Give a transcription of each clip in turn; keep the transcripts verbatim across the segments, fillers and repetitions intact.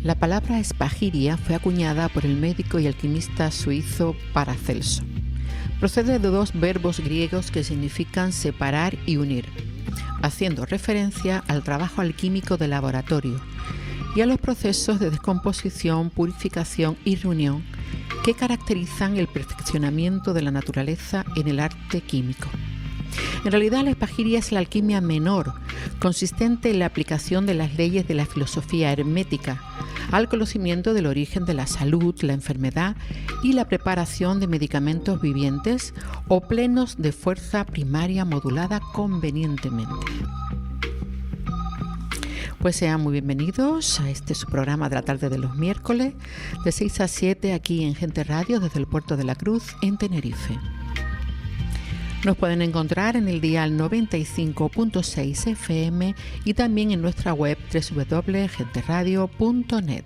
La palabra espagiria fue acuñada por el médico y alquimista suizo Paracelso. Procede de dos verbos griegos que significan separar y unir, haciendo referencia al trabajo alquímico de laboratorio y a los procesos de descomposición, purificación y reunión que caracterizan el perfeccionamiento de la naturaleza en el arte químico. En realidad, la espagiria es la alquimia menor, consistente en la aplicación de las leyes de la filosofía hermética al conocimiento del origen de la salud, la enfermedad y la preparación de medicamentos vivientes o plenos de fuerza primaria modulada convenientemente. Pues sean muy bienvenidos a este su programa de la tarde de los miércoles, de seis a siete aquí en Gente Radio desde el Puerto de la Cruz en Tenerife. Nos pueden encontrar en el dial noventa y cinco punto seis F M y también en nuestra web doble u doble u doble u punto gente radio punto net.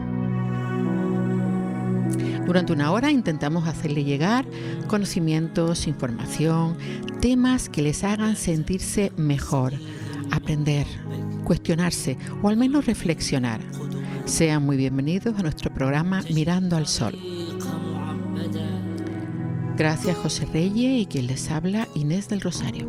Durante una hora intentamos hacerle llegar conocimientos, información, temas que les hagan sentirse mejor, aprender, cuestionarse o al menos reflexionar. Sean muy bienvenidos a nuestro programa Mirando al Sol. Gracias, José Reyes, y quien les habla, Inés del Rosario.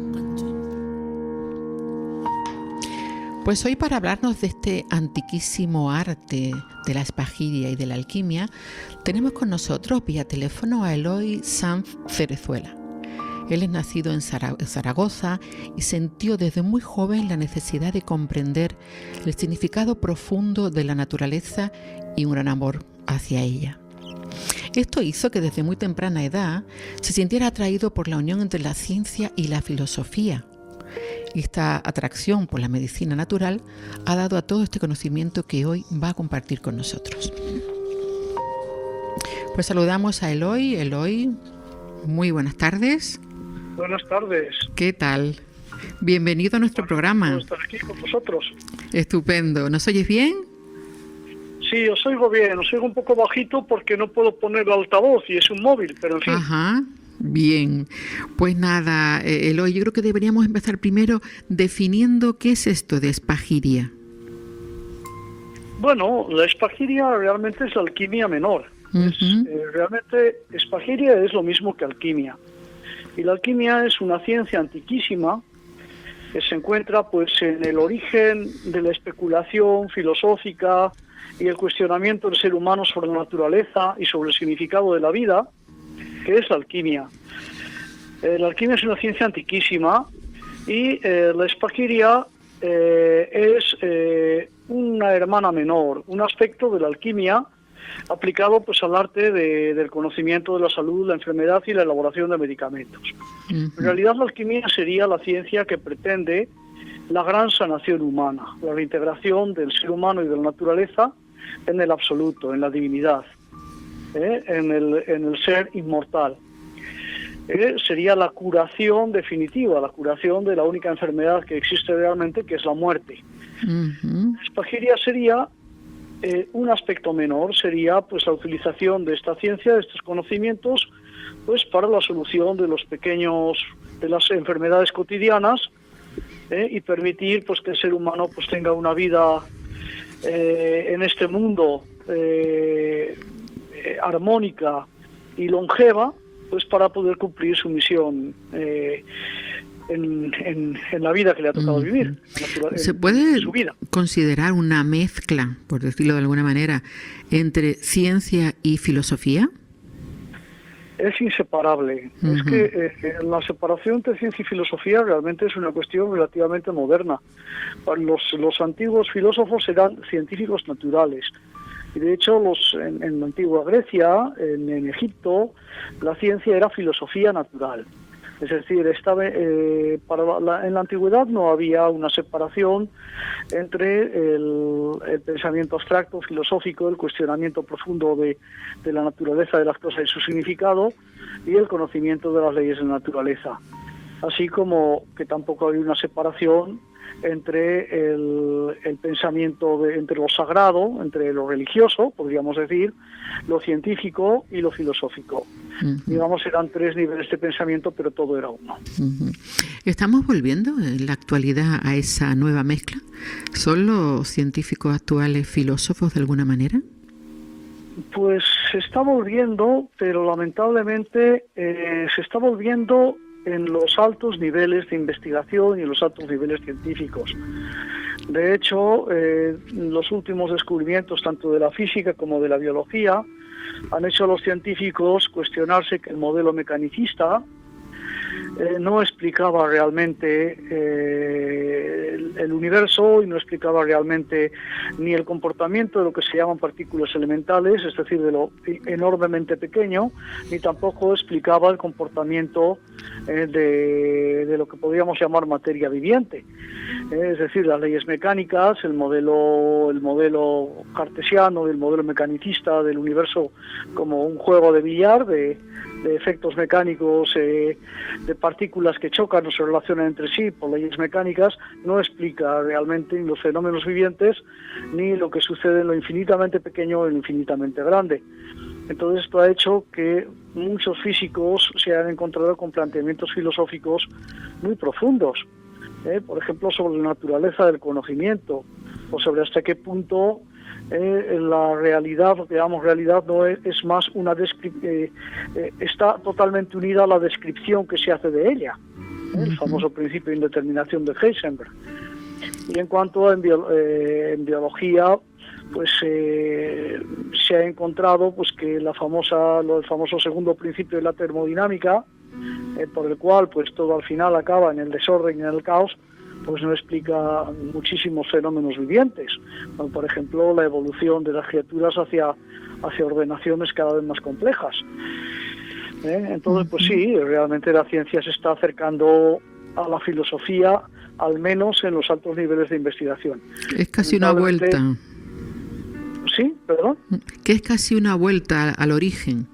Pues hoy, para hablarnos de este antiquísimo arte de la espagiria y de la alquimia, tenemos con nosotros vía teléfono a Eloy Sanz Cerezuela. Él es nacido en Zaragoza y sintió desde muy joven la necesidad de comprender el significado profundo de la naturaleza y un gran amor hacia ella. Esto hizo que desde muy temprana edad se sintiera atraído por la unión entre la ciencia y la filosofía. Y esta atracción por la medicina natural ha dado a todo este conocimiento que hoy va a compartir con nosotros. Pues saludamos a Eloy. Eloy, muy buenas tardes. Buenas tardes. ¿Qué tal? Bienvenido a nuestro programa. Puedo estar aquí con vosotros. Estupendo. ¿Nos oyes bien? Sí, os oigo bien, os oigo un poco bajito porque no puedo poner el altavoz y es un móvil, pero en fin. Ajá, bien. Pues nada, Eloy, yo creo que deberíamos empezar primero definiendo qué es esto de espagiria. Bueno, la espagiria realmente es la alquimia menor. Uh-huh. Es, eh, realmente espagiria es lo mismo que alquimia. Y la alquimia es una ciencia antiquísima que se encuentra pues en el origen de la especulación filosófica y el cuestionamiento del ser humano sobre la naturaleza y sobre el significado de la vida, que es la alquimia. Eh, la alquimia es una ciencia antiquísima y eh, la espagiria eh, es eh, una hermana menor, un aspecto de la alquimia aplicado pues al arte de, del conocimiento de la salud, la enfermedad y la elaboración de medicamentos. Uh-huh. En realidad la alquimia sería la ciencia que pretende la gran sanación humana, la reintegración del ser humano y de la naturaleza en el absoluto, en la divinidad, ¿eh? en, el, en el ser inmortal. ¿Eh? Sería la curación definitiva, la curación de la única enfermedad que existe realmente, que es la muerte. Uh-huh. La espagiria sería eh, un aspecto menor, sería pues la utilización de esta ciencia, de estos conocimientos, pues para la solución de los pequeños, de las enfermedades cotidianas, ¿eh? y permitir pues que el ser humano pues tenga una vida Eh, en este mundo eh, eh, armónica y longeva, pues para poder cumplir su misión eh, en, en, en la vida que le ha tocado mm. vivir. En, ¿Se puede en su vida. considerar una mezcla, por decirlo de alguna manera, entre ciencia y filosofía? Es inseparable. Uh-huh. Es que eh, la separación entre ciencia y filosofía realmente es una cuestión relativamente moderna. Los, los antiguos filósofos eran científicos naturales. Y de hecho, los en, en la antigua Grecia, en, en Egipto, la ciencia era filosofía natural. Es decir, estaba, eh, para la, en la antigüedad no había una separación entre el, el pensamiento abstracto, filosófico, el cuestionamiento profundo de, de la naturaleza de las cosas y su significado, y el conocimiento de las leyes de la naturaleza. Así como que tampoco había una separación entre el, el pensamiento, de, entre lo sagrado, entre lo religioso, podríamos decir, lo científico y lo filosófico. Uh-huh. Digamos, eran tres niveles de pensamiento, pero todo era uno. Uh-huh. ¿Estamos volviendo en la actualidad a esa nueva mezcla? ¿Son los científicos actuales filósofos de alguna manera? Pues se está volviendo, pero lamentablemente eh, se está volviendo en los altos niveles de investigación y en los altos niveles científicos. De hecho, eh, los últimos descubrimientos, tanto de la física como de la biología, han hecho a los científicos cuestionarse que el modelo mecanicista eh, no explicaba realmente eh, el, el universo y no explicaba realmente ni el comportamiento de lo que se llaman partículas elementales, es decir, de lo enormemente pequeño, ni tampoco explicaba el comportamiento eh, de, de lo que podríamos llamar materia viviente. Eh, es decir, las leyes mecánicas, el modelo, el modelo cartesiano, el modelo mecanicista del universo como un juego de billar, de de efectos mecánicos, eh, de partículas que chocan o se relacionan entre sí por leyes mecánicas, no explica realmente ni los fenómenos vivientes ni lo que sucede en lo infinitamente pequeño o en lo infinitamente grande. Entonces esto ha hecho que muchos físicos se hayan encontrado con planteamientos filosóficos muy profundos, eh, por ejemplo sobre la naturaleza del conocimiento o sobre hasta qué punto Eh, la realidad, lo que llamamos realidad, no es, es más una descripción, eh, eh, está totalmente unida a la descripción que se hace de ella, ¿eh? El famoso principio de indeterminación de Heisenberg. Y en cuanto a en, bio, eh, en biología, pues eh, se ha encontrado pues que la famosa, lo, el famoso segundo principio de la termodinámica, eh, por el cual pues todo al final acaba en el desorden y en el caos, pues no explica muchísimos fenómenos vivientes, como por ejemplo la evolución de las criaturas hacia, hacia ordenaciones cada vez más complejas. ¿Eh? Entonces, pues sí, realmente la ciencia se está acercando a la filosofía, al menos en los altos niveles de investigación. Es casi una vuelta. Sí, perdón. Que es casi una vuelta al origen.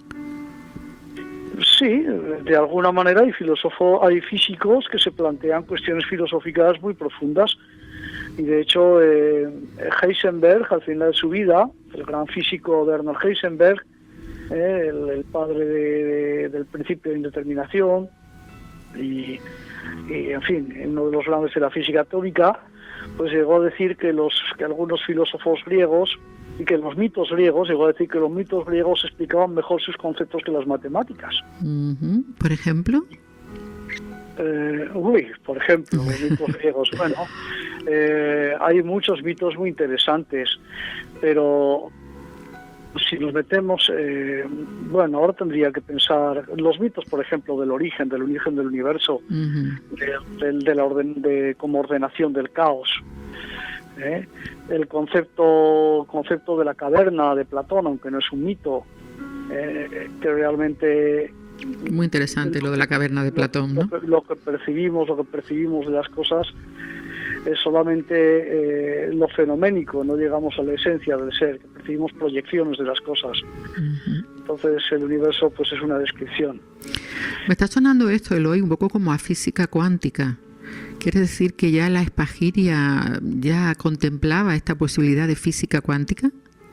Sí, de alguna manera hay filósofos, hay físicos que se plantean cuestiones filosóficas muy profundas y de hecho eh, Heisenberg, al final de su vida, el gran físico Werner Heisenberg, eh, el, el padre de, de, del principio de indeterminación y, y en fin, uno de los grandes de la física atómica, pues llegó a decir que los que algunos filósofos griegos y que los mitos griegos, llegó a decir que los mitos griegos explicaban mejor sus conceptos que las matemáticas. Uh-huh. ¿Por ejemplo? Eh, uy, por ejemplo, los mitos griegos. Bueno, eh, hay muchos mitos muy interesantes, pero si nos metemos, eh, bueno, ahora tendría que pensar los mitos, por ejemplo, del origen, del origen del universo, uh-huh. de, de, de la orden, de como ordenación del caos. ¿Eh? El concepto concepto de la caverna de Platón, aunque no es un mito, eh, que realmente muy interesante lo de la caverna de Platón, ¿no? Lo que, lo que percibimos, lo que percibimos de las cosas es solamente eh, lo fenoménico, no llegamos a la esencia del ser, que percibimos proyecciones de las cosas. Uh-huh. Entonces el universo pues es una descripción. Me está sonando esto, Eloy, un poco como a física cuántica. ¿Quiere decir que ya la Espagiria ya contemplaba esta posibilidad de física cuántica?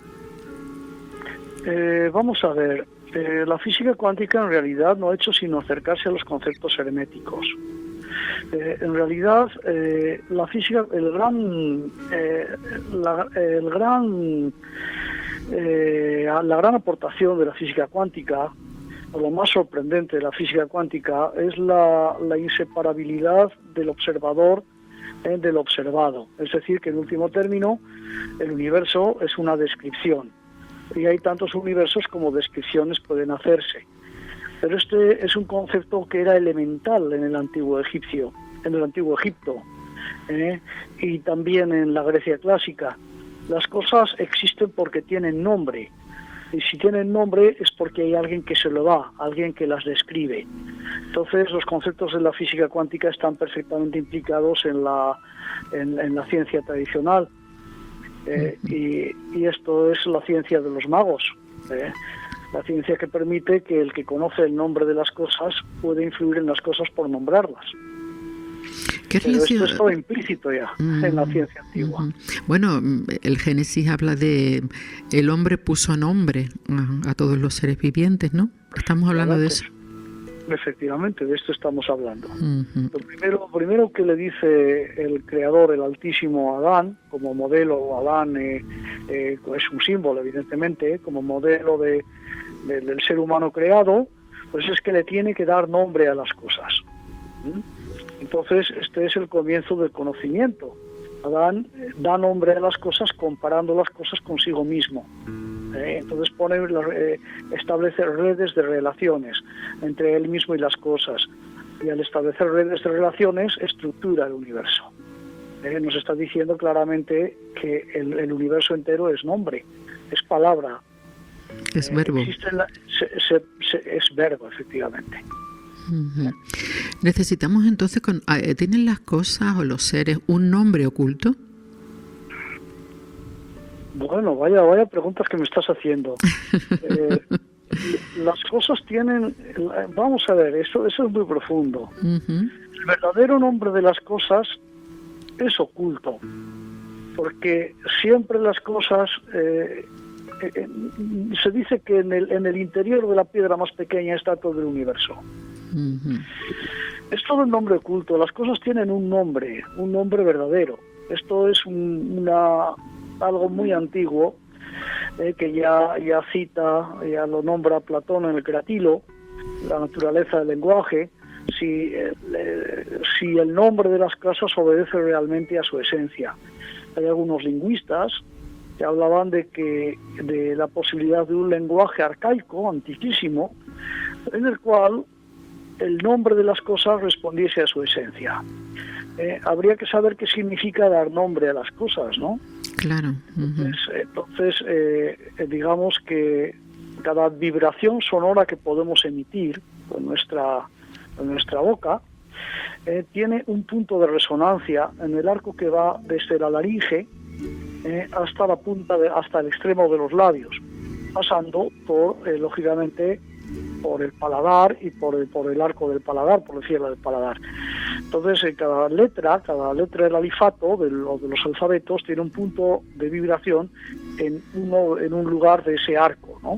Eh, vamos a ver, eh, la física cuántica en realidad no ha hecho sino acercarse a los conceptos herméticos. Eh, en realidad, eh, la física, el gran, eh, la, el gran, eh, la gran aportación de la física cuántica, o lo más sorprendente de la física cuántica, es la, la inseparabilidad del observador eh, del observado. Es decir, que en último término, el universo es una descripción. Y hay tantos universos como descripciones pueden hacerse. Pero este es un concepto que era elemental en el antiguo egipcio, en el antiguo Egipto, ¿eh? y también en la Grecia clásica. Las cosas existen porque tienen nombre, y si tienen nombre es porque hay alguien que se lo da, alguien que las describe. Entonces los conceptos de la física cuántica están perfectamente implicados en la, en, en la ciencia tradicional, eh, y, y esto es la ciencia de los magos, ¿eh? La ciencia que permite que el que conoce el nombre de las cosas puede influir en las cosas por nombrarlas. ¿Qué Pero relación? esto estaba implícito ya uh-huh. en la ciencia antigua. Uh-huh. Bueno, el Génesis habla de el hombre puso nombre a, a todos los seres vivientes, ¿no? Estamos hablando de eso. Efectivamente, de esto estamos hablando. Uh-huh. Lo primero, primero que le dice el Creador, el Altísimo, a Adán, como modelo, Adán eh, eh, es un símbolo, evidentemente, como modelo de, de, del ser humano creado, pues es que le tiene que dar nombre a las cosas. ¿Mm? Entonces, este es el comienzo del conocimiento. Adán da nombre a las cosas comparando las cosas consigo mismo. ¿eh? Entonces pone, eh, establece redes de relaciones entre él mismo y las cosas. Y al establecer redes de relaciones, estructura el universo. ¿eh? Nos está diciendo claramente que el, el universo entero es nombre, es palabra. Es eh, verbo. La, se, se, se, es verbo, efectivamente. Uh-huh. Necesitamos entonces, con, ¿tienen las cosas o los seres un nombre oculto? Bueno, vaya, vaya preguntas que me estás haciendo. eh, las cosas tienen, vamos a ver, eso, eso es muy profundo. Uh-huh. El verdadero nombre de las cosas es oculto, porque siempre las cosas, eh, eh, se dice que en el, en el interior de la piedra más pequeña está todo el universo. Uh-huh. Es todo el nombre oculto. Las cosas tienen un nombre, un nombre verdadero. Esto es un, una, algo muy antiguo eh, que ya, ya cita, ya lo nombra Platón en el Cratilo, la naturaleza del lenguaje. Si, eh, si el nombre de las cosas obedece realmente a su esencia. Hay algunos lingüistas que hablaban de que de la posibilidad de un lenguaje arcaico, antiquísimo, en el cual el nombre de las cosas respondiese a su esencia. Eh, habría que saber qué significa dar nombre a las cosas, ¿no? Claro. Uh-huh. Entonces, entonces eh, digamos que cada vibración sonora que podemos emitir con nuestra, con nuestra boca eh, tiene un punto de resonancia en el arco que va desde la laringe eh, hasta la punta, de, hasta el extremo de los labios, pasando por, eh, lógicamente, por el paladar y por el, por el arco del paladar, por el cielo del paladar. Entonces, eh, cada letra, cada letra del alifato, de, lo, de los alfabetos, tiene un punto de vibración en, uno, en un lugar de ese arco, ¿no?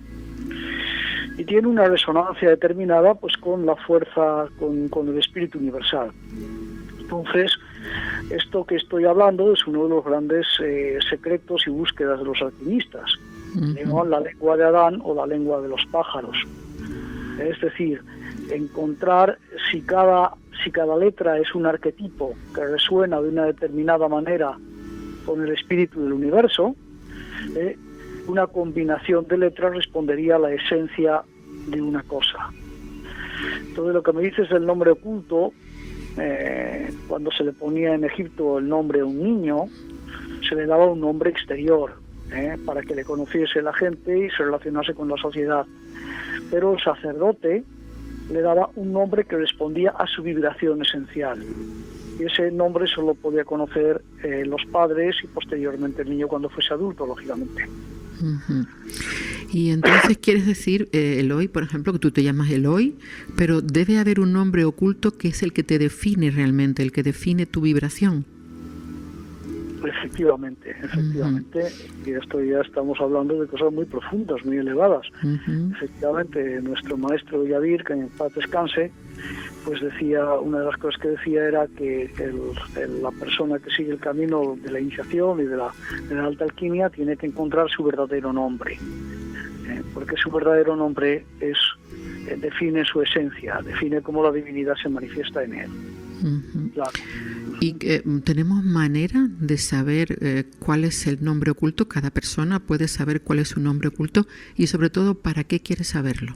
Y tiene una resonancia determinada pues con la fuerza, con, con el espíritu universal. Entonces, esto que estoy hablando es uno de los grandes eh, secretos y búsquedas de los alquimistas, uh-huh. ¿no? La lengua de Adán o la lengua de los pájaros. Es decir, encontrar si cada, si cada letra es un arquetipo que resuena de una determinada manera con el espíritu del universo, eh, una combinación de letras respondería a la esencia de una cosa. Entonces, lo que me dices del nombre oculto, eh, cuando se le ponía en Egipto el nombre a un niño, se le daba un nombre exterior, eh, para que le conociese la gente y se relacionase con la sociedad. Pero el sacerdote le daba un nombre que respondía a su vibración esencial. Y ese nombre solo podía conocer eh, los padres y posteriormente el niño cuando fuese adulto, lógicamente. Uh-huh. Y entonces quieres decir, eh, Eloy, por ejemplo, que tú te llamas Eloy, pero debe haber un nombre oculto que es el que te define realmente, el que define tu vibración. Efectivamente, efectivamente, uh-huh. Y esto ya estamos hablando de cosas muy profundas, muy elevadas. Uh-huh. Efectivamente, nuestro maestro Yadir, que en paz descanse, pues decía, una de las cosas que decía era que el, el, la persona que sigue el camino de la iniciación y de la, de la alta alquimia tiene que encontrar su verdadero nombre, eh, porque su verdadero nombre es eh, define su esencia, define cómo la divinidad se manifiesta en él. Uh-huh. Claro. ¿Y eh, tenemos manera de saber eh, cuál es el nombre oculto? ¿Cada persona puede saber cuál es su nombre oculto? Y sobre todo, ¿para qué quiere saberlo?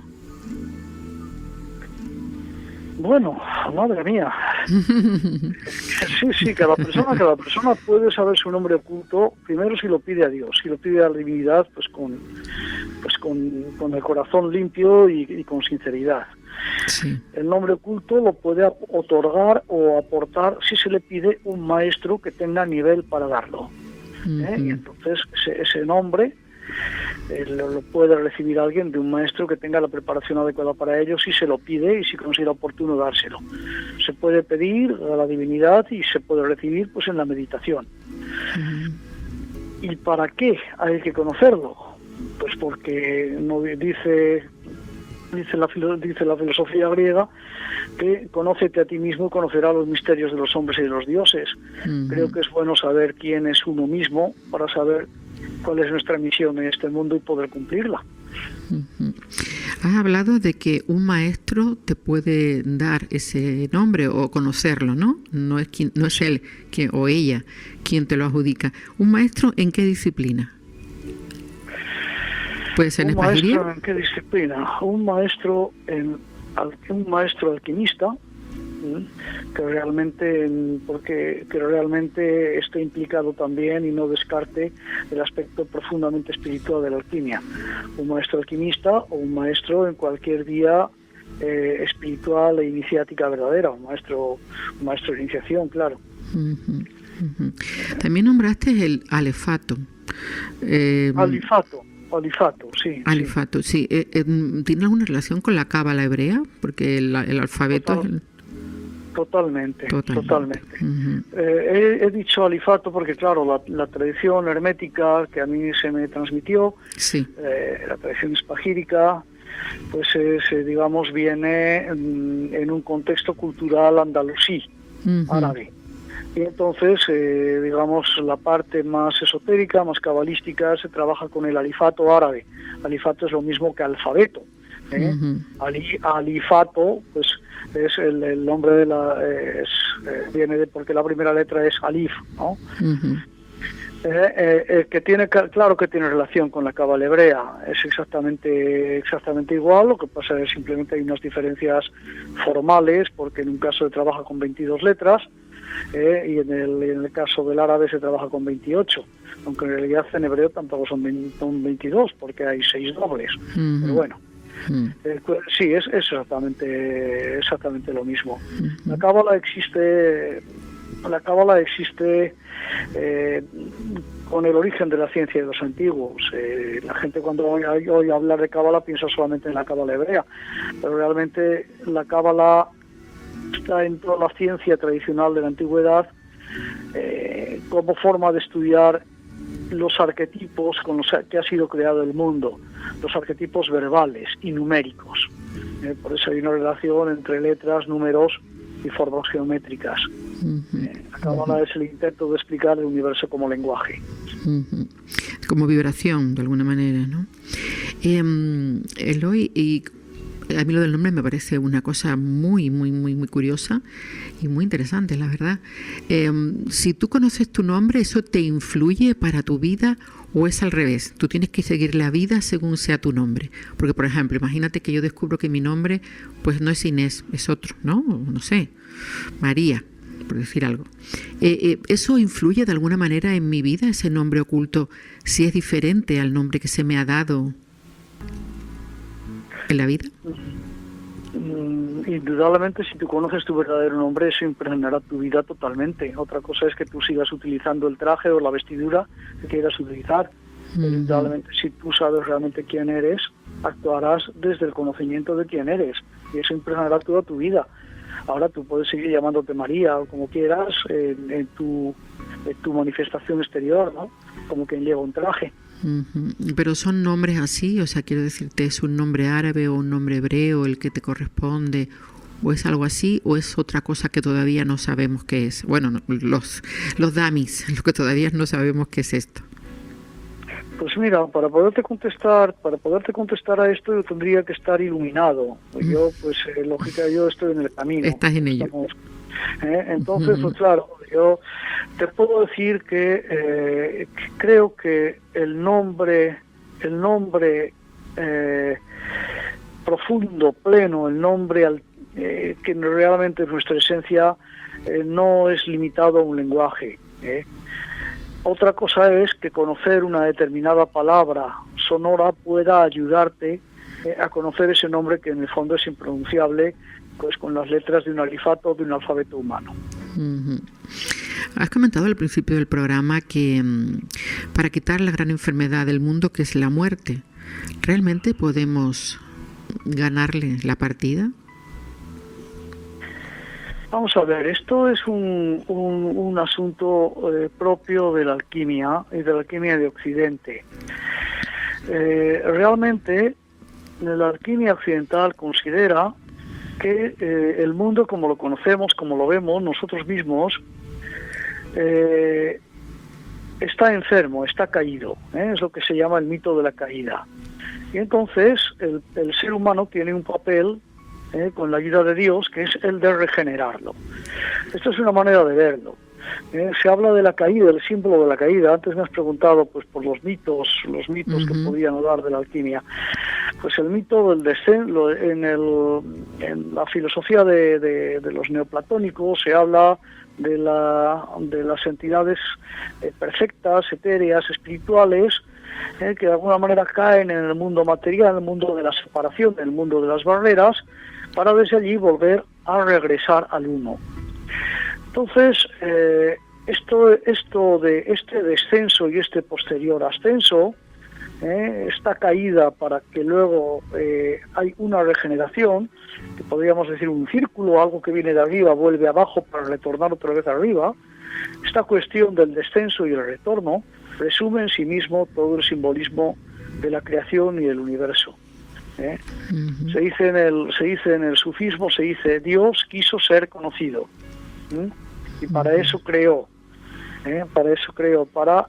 Bueno, madre mía. Sí, sí, cada persona, cada persona puede saber su nombre oculto, primero si lo pide a Dios, si lo pide a la divinidad, pues con, pues con, con el corazón limpio y, y con sinceridad. Sí. El nombre oculto lo puede otorgar o aportar si se le pide un maestro que tenga nivel para darlo. Uh-huh. ¿eh? Y entonces ese, ese nombre eh, lo, lo puede recibir alguien de un maestro que tenga la preparación adecuada para ello, si se lo pide y si considera oportuno dárselo. Se puede pedir a la divinidad y se puede recibir pues en la meditación. Uh-huh. ¿Y para qué hay que conocerlo? Pues porque no dice dice la dice la filosofía griega que conócete a ti mismo y conocerás los misterios de los hombres y de los dioses. Uh-huh. Creo que es bueno saber quién es uno mismo para saber cuál es nuestra misión en este mundo y poder cumplirla. Uh-huh. Has hablado de que un maestro te puede dar ese nombre o conocerlo, ¿no? No es quien, no es él quien, o ella quien te lo adjudica. ¿Un maestro en qué disciplina? ¿Puede ser en espagiría? ¿Un maestro en qué disciplina? Un maestro, en, un maestro alquimista, que realmente porque que realmente esté implicado también y no descarte el aspecto profundamente espiritual de la alquimia. Un maestro alquimista o un maestro en cualquier vía eh, espiritual e iniciática verdadera, un maestro un maestro de iniciación, claro. Uh-huh, uh-huh. También nombraste el alefato. Eh, alifato Alifato, sí. Alifato, sí. sí. Eh, eh, ¿Tiene alguna relación con la cábala hebrea? Porque el, el alfabeto Total. es el... Totalmente, totalmente. totalmente. Uh-huh. Eh, he, he dicho alifato porque, claro, la, la tradición hermética que a mí se me transmitió, sí. eh, la tradición espagírica, pues es, digamos, viene en, en un contexto cultural andalusí, uh-huh. árabe. Y entonces, eh, digamos, la parte más esotérica, más cabalística, se trabaja con el alifato árabe. Alifato es lo mismo que alfabeto. ¿eh? Uh-huh. Ali, alifato, pues es el, el nombre de la es, eh, viene de porque la primera letra es alif, ¿no? Uh-huh. eh, eh, eh, que tiene claro que tiene relación con la cábala hebrea, es exactamente exactamente igual, lo que pasa es simplemente hay unas diferencias formales, porque en un caso se trabaja con veintidós letras eh, y en el, en el caso del árabe se trabaja con veintiocho, aunque en realidad en hebreo tampoco son veintidós porque hay seis dobles. Uh-huh. Pero bueno. Mm. Eh, sí, es, es exactamente exactamente lo mismo. Uh-huh. La cábala existe la cábala existe eh, con el origen de la ciencia de los antiguos. Eh, la gente cuando oye, oye hablar de cábala piensa solamente en la cábala hebrea, pero realmente la cábala está en toda la ciencia tradicional de la antigüedad eh, como forma de estudiar los arquetipos con los que ha sido creado el mundo, los arquetipos verbales y numéricos. Eh, por eso hay una relación entre letras, números y formas geométricas. Uh-huh. Eh, la cábala uh-huh. es el intento de explicar el universo como lenguaje. Uh-huh. Como vibración, de alguna manera, ¿no? Eh, Eloy, y a mí lo del nombre me parece una cosa muy, muy, muy, muy curiosa y muy interesante, la verdad. Eh, si tú conoces tu nombre, ¿eso te influye para tu vida o es al revés? Tú tienes que seguir la vida según sea tu nombre. Porque, por ejemplo, imagínate que yo descubro que mi nombre pues no es Inés, es otro, ¿no? No sé, María, por decir algo. Eh, eh, ¿Eso influye de alguna manera en mi vida, ese nombre oculto, si es diferente al nombre que se me ha dado en la vida? Indudablemente, si tú conoces tu verdadero nombre, eso impregnará tu vida totalmente. Otra cosa es que tú sigas utilizando el traje o la vestidura que quieras utilizar. Uh-huh. Indudablemente, si tú sabes realmente quién eres, actuarás desde el conocimiento de quién eres, y eso impregnará toda tu vida. Ahora tú puedes seguir llamándote María o como quieras en, en, tu, en tu manifestación exterior, ¿no? Como quien lleva un traje. Uh-huh. Pero son nombres así, o sea, quiero decirte, ¿es un nombre árabe o un nombre hebreo el que te corresponde? ¿O es algo así? ¿O es otra cosa que todavía no sabemos qué es? Bueno, no, los, los damis, lo que todavía no sabemos qué es esto. Pues mira, para poderte contestar, para poderte contestar a esto yo tendría que estar iluminado. Yo, pues, eh, lógica, yo estoy en el camino. Estás en ello. Estamos, ¿eh? Entonces, pues claro, yo te puedo decir que eh, creo que el nombre, el nombre eh, profundo, pleno, el nombre al, eh, que realmente es nuestra esencia, eh, no es limitado a un lenguaje. ¿eh? Otra cosa es que conocer una determinada palabra sonora pueda ayudarte eh, a conocer ese nombre que en el fondo es impronunciable, pues con las letras de un alifato o de un alfabeto humano. Uh-huh. Has comentado al principio del programa que para quitar la gran enfermedad del mundo, que es la muerte, ¿realmente podemos ganarle la partida? Vamos a ver, esto es un, un, un asunto eh, propio de la alquimia y de la alquimia de Occidente. Eh, realmente, la alquimia occidental considera que eh, el mundo como lo conocemos, como lo vemos nosotros mismos, eh, está enfermo, está caído, ¿eh? Es lo que se llama el mito de la caída. Y entonces el, el ser humano tiene un papel, eh, con la ayuda de Dios, que es el de regenerarlo. Esto es una manera de verlo. Eh, se habla de la caída, el símbolo de la caída. Antes me has preguntado pues por los mitos, los mitos uh-huh. que podían hablar de la alquimia. Pues el mito del descenso, en, el, en la filosofía de, de, de los neoplatónicos se habla de, la, de las entidades eh, perfectas, etéreas, espirituales, eh, que de alguna manera caen en el mundo material, en el mundo de la separación, en el mundo de las barreras, para desde allí volver a regresar al uno. Entonces, eh, esto, esto de este descenso y este posterior ascenso, eh, esta caída para que luego eh, hay una regeneración, que podríamos decir un círculo, algo que viene de arriba vuelve abajo para retornar otra vez arriba, esta cuestión del descenso y el retorno resume en sí mismo todo el simbolismo de la creación y el universo. ¿eh? Uh-huh. Se dice en el, se dice en el sufismo, se dice Dios quiso ser conocido. ¿eh? Y para eso creó, ¿eh? para eso creó, para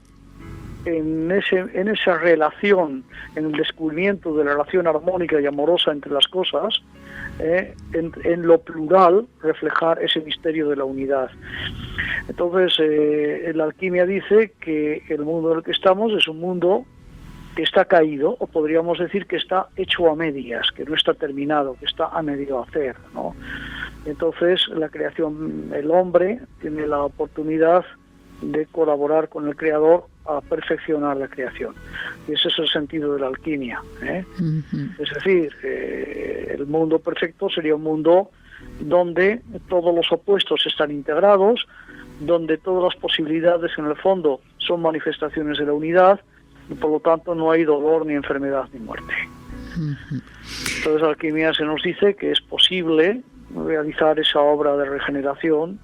en ese en esa relación, en el descubrimiento de la relación armónica y amorosa entre las cosas, ¿eh? en, en lo plural reflejar ese misterio de la unidad. Entonces, eh, la alquimia dice que el mundo en el que estamos es un mundo que está caído, o podríamos decir que está hecho a medias, que no está terminado, que está a medio hacer, ¿no? Entonces, la creación, el hombre tiene la oportunidad de colaborar con el Creador a perfeccionar la creación. Y ese es el sentido de la alquimia, ¿eh? Uh-huh. Es decir, eh, el mundo perfecto sería un mundo donde todos los opuestos están integrados, donde todas las posibilidades en el fondo son manifestaciones de la unidad, y por lo tanto no hay dolor, ni enfermedad, ni muerte. Uh-huh. Entonces la alquimia se nos dice que es posible realizar esa obra de regeneración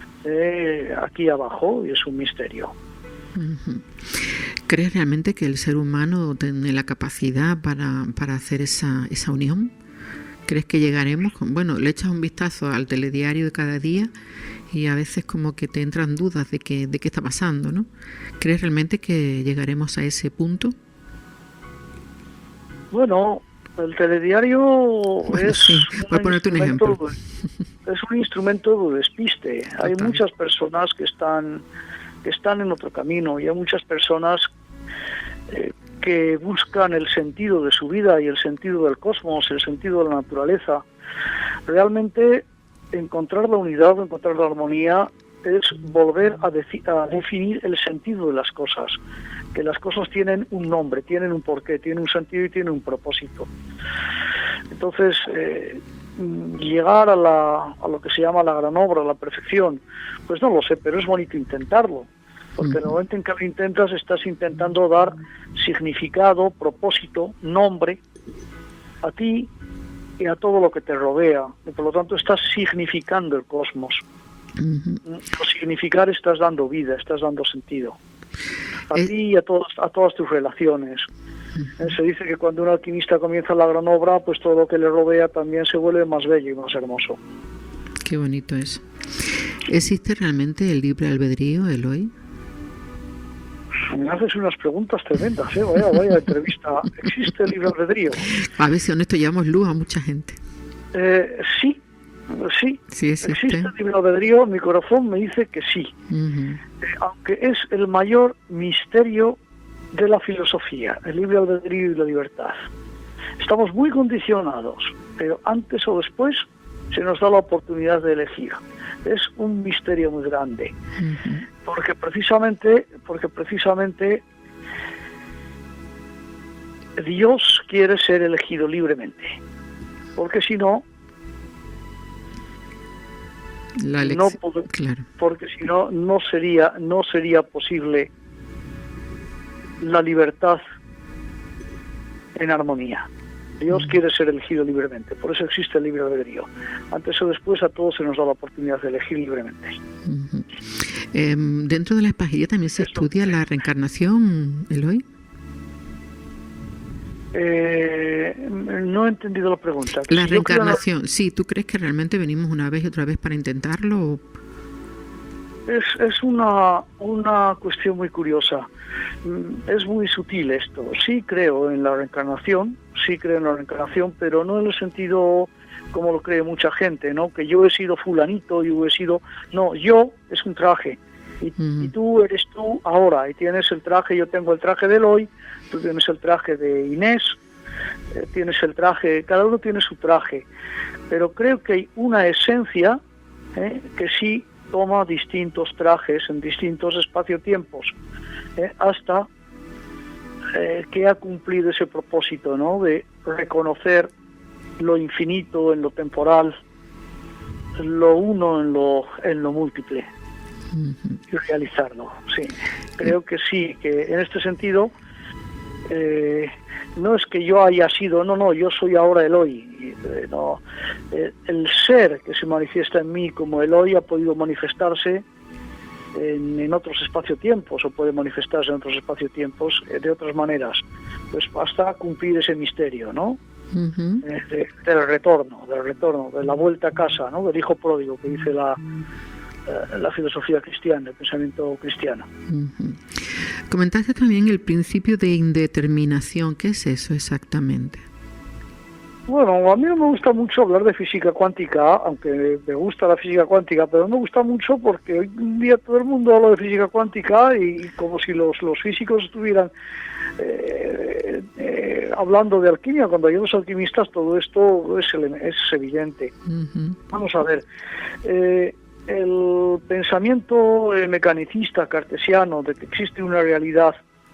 eh, aquí abajo, y es un misterio. Uh-huh. ¿Crees realmente que el ser humano tiene la capacidad para, para hacer esa, esa unión? ¿Crees que llegaremos? Con, bueno, le echas un vistazo al telediario de cada día y a veces como que te entran dudas de, que, de qué está pasando, ¿no? ¿Crees realmente que llegaremos a ese punto? Bueno, el telediario bueno, es, sí, por ponerte un ejemplo. De, es un instrumento de despiste. Total. Hay muchas personas que están que están en otro camino, y hay muchas personas eh, que buscan el sentido de su vida y el sentido del cosmos, el sentido de la naturaleza. Realmente encontrar la unidad, encontrar la armonía es volver a, deci- a definir el sentido de las cosas, que las cosas tienen un nombre, tienen un porqué, tienen un sentido y tienen un propósito. Entonces, eh, llegar a, la, a lo que se llama la gran obra, la perfección, pues no lo sé, pero es bonito intentarlo, porque en el momento en que lo intentas estás intentando dar significado, propósito, nombre a ti y a todo lo que te rodea, y por lo tanto estás significando el cosmos. Uh-huh. Al significar estás dando vida, estás dando sentido a eh... ti y a todas, a todas tus relaciones. Uh-huh. Se dice que cuando un alquimista comienza la gran obra, pues todo lo que le rodea también se vuelve más bello y más hermoso. Qué bonito es. ¿Existe realmente el libre albedrío, Eloy? Me haces unas preguntas tremendas, ¿eh? Vaya, vaya entrevista. ¿Existe el libre albedrío? A ver si con esto llevamos luz a mucha gente. Eh, sí, sí. Sí existe. Existe el libre albedrío. Mi corazón me dice que sí. Uh-huh. Eh, aunque es el mayor misterio de la filosofía, el libre albedrío y la libertad. Estamos muy condicionados, pero antes o después se nos da la oportunidad de elegir. Es un misterio muy grande, uh-huh. porque precisamente, porque precisamente Dios quiere ser elegido libremente, porque si no, La no pod- claro. Porque si no, no sería, no sería posible la libertad en armonía. Dios mm. quiere ser elegido libremente, por eso existe el libre albedrío. Antes o después a todos se nos da la oportunidad de elegir libremente. Uh-huh. Eh, dentro de la espagiría también se Eso, estudia la reencarnación, Eloy. Eh, no he entendido la pregunta. La si reencarnación, no... sí, ¿tú crees que realmente venimos una vez y otra vez para intentarlo? Es, es una, una cuestión muy curiosa. Es muy sutil esto. Sí creo en la reencarnación, sí creo en la reencarnación, pero no en el sentido como lo cree mucha gente, ¿no? Que yo he sido fulanito, yo he sido... No, yo es un traje. Y, uh-huh. y tú eres tú ahora, y tienes el traje, yo tengo el traje de Eloy, tú tienes el traje de Inés, eh, tienes el traje, cada uno tiene su traje, pero creo que hay una esencia eh, que sí toma distintos trajes en distintos espacio-tiempos, eh, hasta eh, que ha cumplido ese propósito, ¿no? De reconocer lo infinito en lo temporal, lo uno en lo, en lo múltiple. Uh-huh. Y realizarlo, sí. Creo que sí, que en este sentido eh, no es que yo haya sido, no, no, yo soy ahora Eloy. Eh, no, eh, el ser que se manifiesta en mí como Eloy ha podido manifestarse en, en otros espacio-tiempos o puede manifestarse en otros espacio-tiempos eh, de otras maneras, pues hasta cumplir ese misterio, ¿no? Uh-huh. Eh, de, del retorno, del retorno, de la vuelta a casa, ¿no? Del hijo pródigo que dice la la filosofía cristiana, el pensamiento cristiano. Uh-huh. Comentaste también el principio de indeterminación. ¿Qué es eso exactamente? Bueno, a mí no me gusta mucho hablar de física cuántica, aunque me gusta la física cuántica, pero no me gusta mucho porque hoy en día todo el mundo habla de física cuántica y, y como si los, los físicos estuvieran eh, eh, hablando de alquimia, cuando hay los alquimistas todo esto es, es evidente. Uh-huh. Vamos a ver, eh, el pensamiento eh, mecanicista cartesiano de que existe una realidad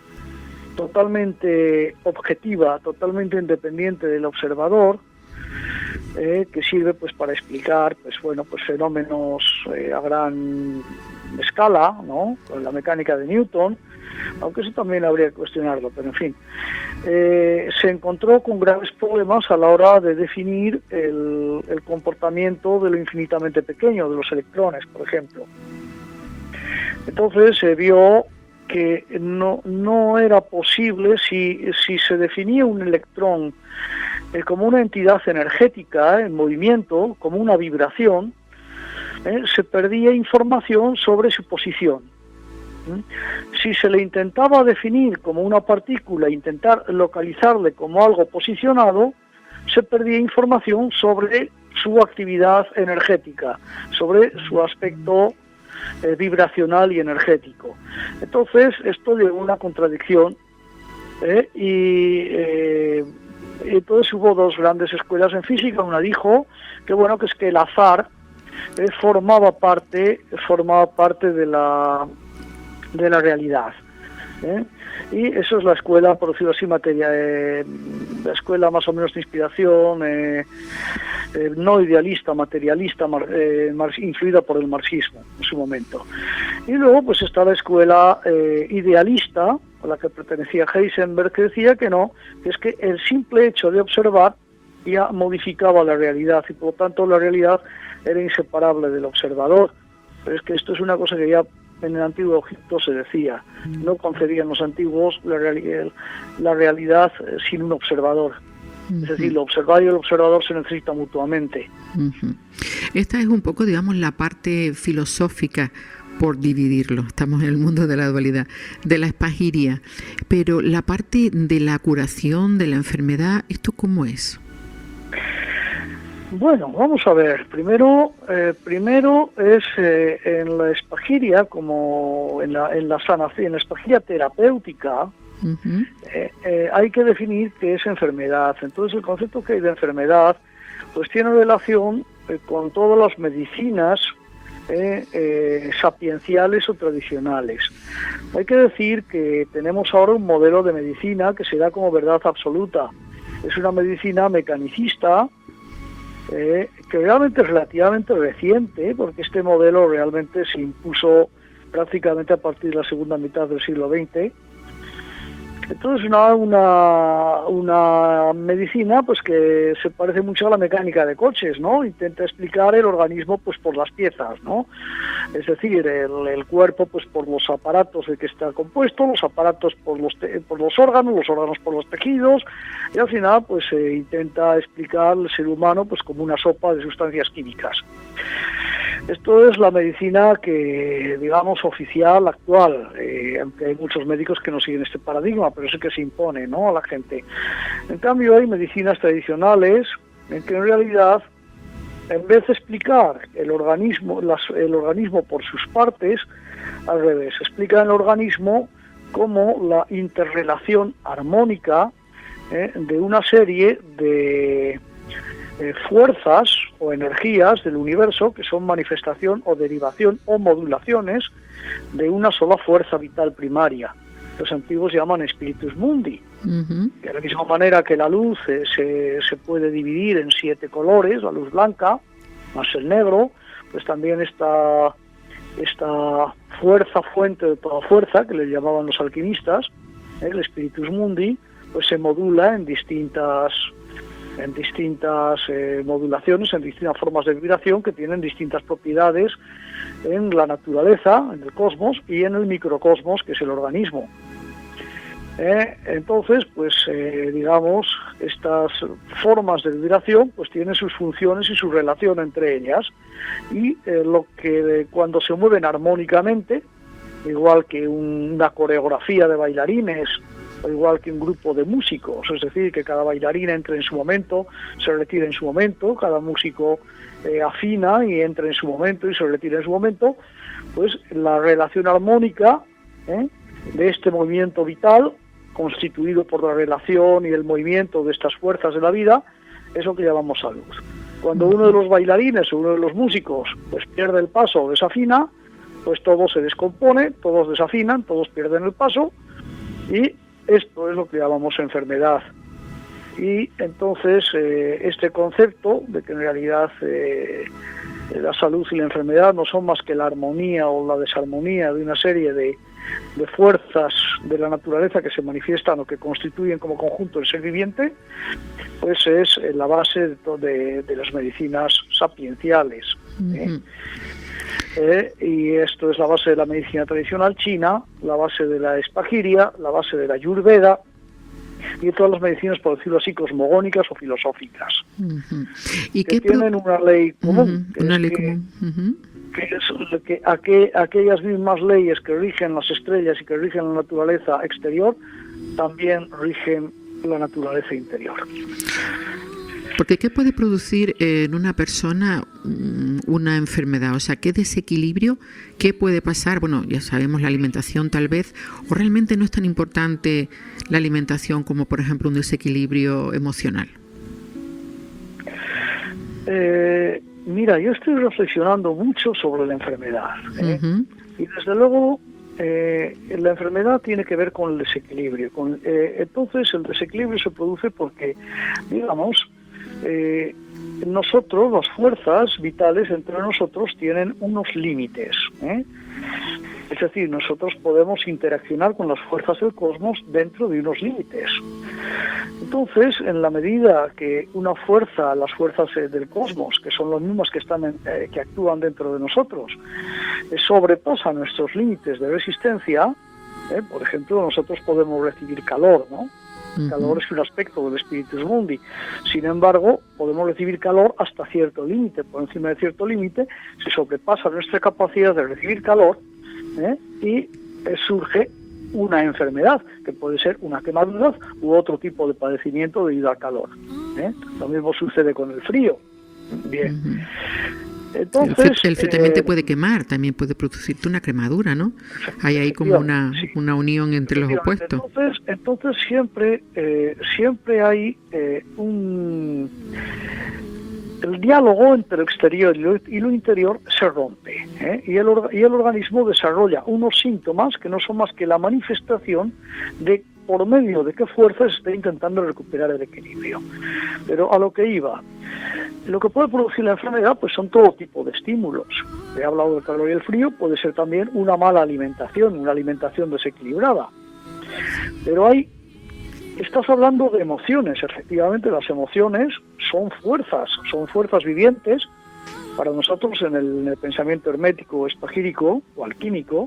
totalmente objetiva, totalmente independiente del observador, eh, que sirve pues para explicar pues bueno pues fenómenos eh, a gran escala, ¿no? Con la mecánica de Newton, aunque eso también habría que cuestionarlo, pero en fin, eh, se encontró con graves problemas a la hora de definir el, el comportamiento de lo infinitamente pequeño, de los electrones, por ejemplo. Entonces se vio que no, no era posible, si, si se definía un electrón eh, como una entidad energética eh, en movimiento, como una vibración, eh, se perdía información sobre su posición. Si se le intentaba definir como una partícula, intentar localizarle como algo posicionado, se perdía información sobre su actividad energética, sobre su aspecto eh, vibracional y energético. Entonces, esto llevó a una contradicción eh, y eh, entonces hubo dos grandes escuelas en física. Una dijo que bueno que es que el azar eh, formaba parte, formaba parte de la de la realidad, ¿eh? Y eso es la escuela, por decirlo así, materia, eh, la escuela más o menos de inspiración, eh, eh, no idealista, materialista, mar, eh, mar, influida por el marxismo en su momento. Y luego pues está la escuela eh, idealista, a la que pertenecía Heisenberg, que decía que no, que es que el simple hecho de observar ya modificaba la realidad y por lo tanto la realidad era inseparable del observador. Pero es que esto es una cosa que ya en el antiguo Egipto se decía, no concebían los antiguos la, reali- la realidad sin un observador. Uh-huh. Es decir, el observador y el observador se necesitan mutuamente. Uh-huh. Esta es un poco, digamos, la parte filosófica, por dividirlo, estamos en el mundo de la dualidad, de la espagiria, pero la parte de la curación, de la enfermedad, ¿esto cómo es? Bueno, vamos a ver. Primero, eh, primero es eh, en la espagiria, como en la, en la sanación, en la espagiria terapéutica, uh-huh. eh, eh, hay que definir qué es enfermedad. Entonces, el concepto que hay de enfermedad, pues tiene relación eh, con todas las medicinas eh, eh, sapienciales o tradicionales. Hay que decir que tenemos ahora un modelo de medicina que se da como verdad absoluta. Es una medicina mecanicista, eh, que realmente es relativamente reciente, porque este modelo realmente se impuso prácticamente a partir de la segunda mitad del siglo veinte. Entonces una, una, una medicina pues que se parece mucho a la mecánica de coches, ¿no? Intenta explicar el organismo pues por las piezas, ¿no? Es decir, el, el cuerpo pues por los aparatos de que está compuesto, los aparatos por los te, por los órganos, los órganos por los tejidos, y al final pues se eh, intenta explicar el ser humano pues como una sopa de sustancias químicas. Esto es la medicina que, digamos, oficial, actual, eh, aunque hay muchos médicos que no siguen este paradigma, pero es el que se impone, ¿no?, a la gente. En cambio, hay medicinas tradicionales en que en realidad, en vez de explicar el organismo, las, el organismo por sus partes, al revés, explican el organismo como la interrelación armónica eh, de una serie de Eh, fuerzas o energías del universo que son manifestación o derivación o modulaciones de una sola fuerza vital primaria. Los antiguos llaman spiritus mundi. Uh-huh. De la misma manera que la luz eh, se, se puede dividir en siete colores, la luz blanca más el negro, pues también esta, esta fuerza, fuente de toda fuerza, que le llamaban los alquimistas, eh, el spiritus mundi, pues se modula en distintas en distintas eh, modulaciones, en distintas formas de vibración que tienen distintas propiedades en la naturaleza, en el cosmos y en el microcosmos, que es el organismo. Eh, entonces, pues eh, digamos, estas formas de vibración pues tienen sus funciones y su relación entre ellas, y eh, lo que eh, cuando se mueven armónicamente, igual que un, una coreografía de bailarines, o igual que un grupo de músicos, es decir, que cada bailarín entre en su momento, se retira en su momento, cada músico eh, afina y entra en su momento y se retira en su momento, pues la relación armónica ¿eh? de este movimiento vital, constituido por la relación y el movimiento de estas fuerzas de la vida, es lo que llamamos salud. Cuando uno de los bailarines o uno de los músicos pues pierde el paso o desafina, pues todo se descompone, todos desafinan, todos pierden el paso, y esto es lo que llamamos enfermedad. Y entonces eh, este concepto de que en realidad eh, la salud y la enfermedad no son más que la armonía o la desarmonía de una serie de, de fuerzas de la naturaleza que se manifiestan o que constituyen como conjunto el ser viviente, pues es la base de, de, de las medicinas sapienciales. ¿eh? Uh-huh. Eh, y esto es la base de la medicina tradicional china, la base de la espagiria, la base de la ayurveda y de todas las medicinas, por decirlo así, cosmogónicas o filosóficas, uh-huh. ¿Y que qué tienen pro... una ley común, uh-huh. una ley que, común. Uh-huh. que es que, aqu- aquellas mismas leyes que rigen las estrellas y que rigen la naturaleza exterior también rigen la naturaleza interior. Porque ¿qué puede producir en una persona una enfermedad? O sea, ¿qué desequilibrio? ¿Qué puede pasar? Bueno, ya sabemos la alimentación tal vez, o realmente no es tan importante la alimentación como, por ejemplo, un desequilibrio emocional. Eh, mira, yo estoy reflexionando mucho sobre la enfermedad. ¿eh? Uh-huh. Y desde luego eh, la enfermedad tiene que ver con el desequilibrio. Con, eh, entonces el desequilibrio se produce porque, digamos, Eh, nosotros, las fuerzas vitales entre nosotros tienen unos límites, ¿eh? Es decir, nosotros podemos interaccionar con las fuerzas del cosmos dentro de unos límites. Entonces, en la medida que una fuerza, las fuerzas eh, del cosmos, que son las mismas que están en, eh, que actúan dentro de nosotros, eh, sobrepasa nuestros límites de resistencia, eh, por ejemplo, nosotros podemos recibir calor, ¿no? Calor es un aspecto del spiritus mundi. Sin embargo, podemos recibir calor hasta cierto límite. Por encima de cierto límite se sobrepasa nuestra capacidad de recibir calor ¿eh? y eh, surge una enfermedad, que puede ser una quemadura u otro tipo de padecimiento debido al calor. ¿eh? Lo mismo sucede con el frío. Bien. Uh-huh. Entonces, el frío también eh, te puede quemar, también puede producirte una cremadura, ¿no? Hay ahí como una, sí. una unión entre los opuestos. Entonces, entonces siempre, eh, siempre hay eh, un... El diálogo entre lo exterior y lo, y lo interior se rompe, ¿eh? y, el, y el organismo desarrolla unos síntomas que no son más que la manifestación de por medio de qué fuerzas está intentando recuperar el equilibrio. Pero a lo que iba, Lo que puede producir la enfermedad pues son todo tipo de estímulos. He hablado del calor y el frío, puede ser también una mala alimentación, una alimentación desequilibrada. Pero hay, estás hablando de emociones, efectivamente las emociones son fuerzas, son fuerzas vivientes. Para nosotros en el, en el pensamiento hermético, espagírico o alquímico,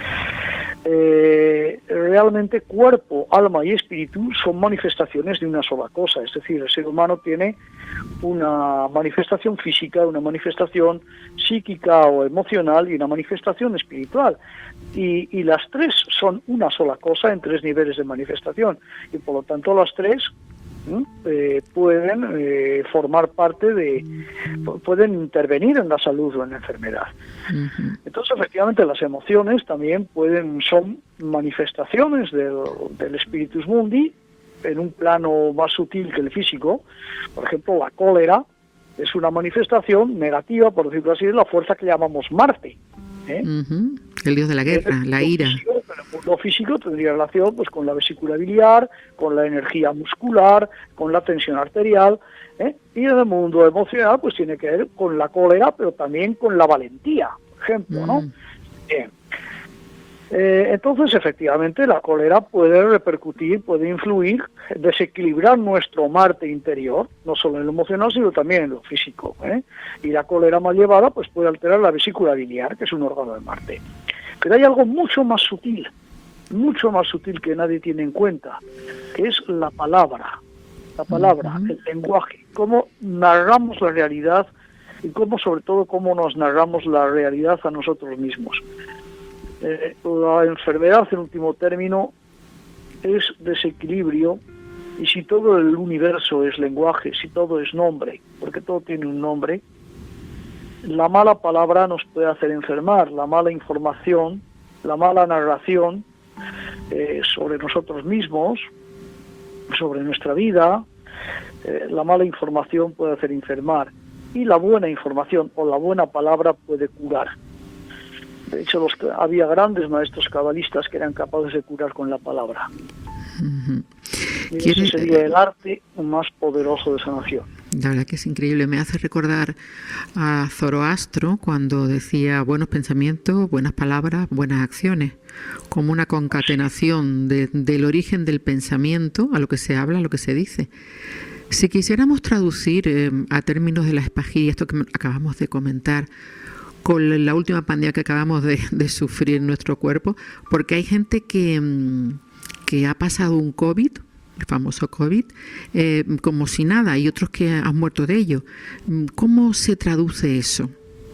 Eh, realmente cuerpo, alma y espíritu son manifestaciones de una sola cosa, es decir, el ser humano tiene una manifestación física, una manifestación psíquica o emocional y una manifestación espiritual, y, y las tres son una sola cosa en tres niveles de manifestación, y por lo tanto las tres Eh, pueden eh, formar parte de, pueden intervenir en la salud o en la enfermedad. Uh-huh. Entonces, efectivamente, las emociones también pueden, son manifestaciones del, del spiritus mundi en un plano más sutil que el físico. Por ejemplo, la cólera es una manifestación negativa, por decirlo así, de la fuerza que llamamos Marte. ¿eh? Uh-huh. El dios de la guerra, la ira. Físico, pero el mundo físico tendría relación pues con la vesícula biliar, con la energía muscular, con la tensión arterial, ¿eh? Y en el mundo emocional pues tiene que ver con la cólera, pero también con la valentía, por ejemplo, ¿no? Mm. Bien. Eh, entonces, efectivamente, la cólera puede repercutir, puede influir, desequilibrar nuestro Marte interior, no solo en lo emocional, sino también en lo físico, ¿eh? Y la cólera mal llevada pues puede alterar la vesícula biliar, que es un órgano de Marte. Pero hay algo mucho más sutil, mucho más sutil que nadie tiene en cuenta, que es la palabra, la palabra, uh-huh. el lenguaje, cómo narramos la realidad y cómo, sobre todo, cómo nos narramos la realidad a nosotros mismos. Eh, la enfermedad, en último término, es desequilibrio, y si todo el universo es lenguaje, si todo es nombre, porque todo tiene un nombre, la mala palabra nos puede hacer enfermar, la mala información, la mala narración eh, sobre nosotros mismos, sobre nuestra vida, eh, la mala información puede hacer enfermar, y la buena información o la buena palabra puede curar. De hecho, los, había grandes maestros cabalistas que eran capaces de curar con la palabra. Uh-huh. Y ese sería el arte más poderoso de sanación. La verdad que es increíble. Me hace recordar a Zoroastro cuando decía buenos pensamientos, buenas palabras, buenas acciones, como una concatenación de, del origen del pensamiento a lo que se habla, a lo que se dice. Si quisiéramos traducir eh, a términos de la espagiria, esto que acabamos de comentar, con la última pandemia que acabamos de, de sufrir en nuestro cuerpo, porque hay gente que, que ha pasado un COVID, el famoso COVID, eh, como si nada, y otros que han muerto de ello. ¿Cómo se traduce eso?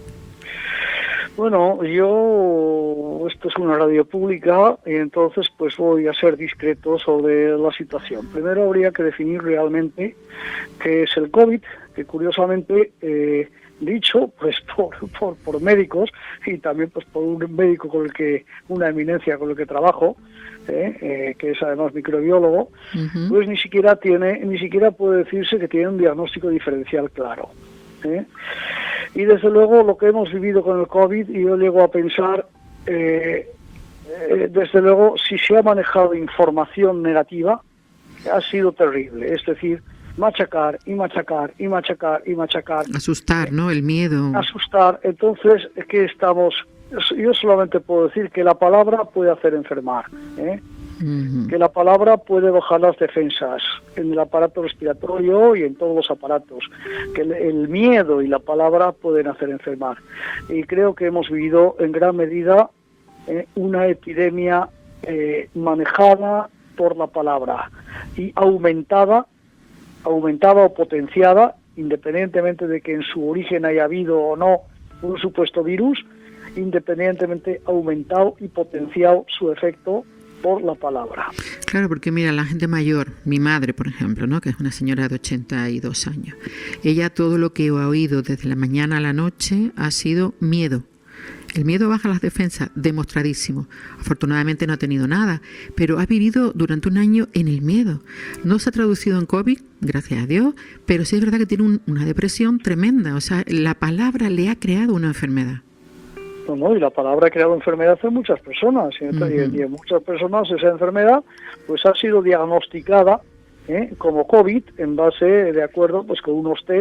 Bueno, yo, esto es una radio pública, y entonces pues voy a ser discreto sobre la situación. Primero habría que definir realmente qué es el COVID, que curiosamente, eh, dicho pues por, por, por médicos, y también pues por un médico con el que, una eminencia con el que trabajo, eh, eh, que es además microbiólogo, uh-huh. pues ni siquiera tiene, ni siquiera puede decirse que tiene un diagnóstico diferencial claro. ¿eh? Y desde luego lo que hemos vivido con el COVID, y yo llego a pensar, eh, eh, desde luego, si se ha manejado información negativa, ha sido terrible. Es decir, machacar y machacar y machacar y machacar. Asustar, ¿no? El miedo. Asustar. Entonces, ¿qué estamos? Yo solamente puedo decir que la palabra puede hacer enfermar, ¿eh? Uh-huh. Que la palabra puede bajar las defensas en el aparato respiratorio y en todos los aparatos, que el, el miedo y la palabra pueden hacer enfermar, y creo que hemos vivido en gran medida eh, una epidemia eh, manejada por la palabra y aumentada aumentada o potenciada, independientemente de que en su origen haya habido o no un supuesto virus, independientemente aumentado y potenciado su efecto por la palabra. Claro, porque mira, la gente mayor, mi madre, por ejemplo, ¿no? que es una señora de ochenta y dos años, ella todo lo que ha oído desde la mañana a la noche ha sido miedo. El miedo baja las defensas, demostradísimo. Afortunadamente no ha tenido nada, pero ha vivido durante un año en el miedo. No se ha traducido en COVID, gracias a Dios, pero sí es verdad que tiene un, una depresión tremenda. O sea, la palabra le ha creado una enfermedad. No, no, y la palabra ha creado enfermedad en muchas personas. Y, uh-huh. y en muchas personas esa enfermedad pues ha sido diagnosticada ¿eh? como COVID en base, de acuerdo, pues con unos test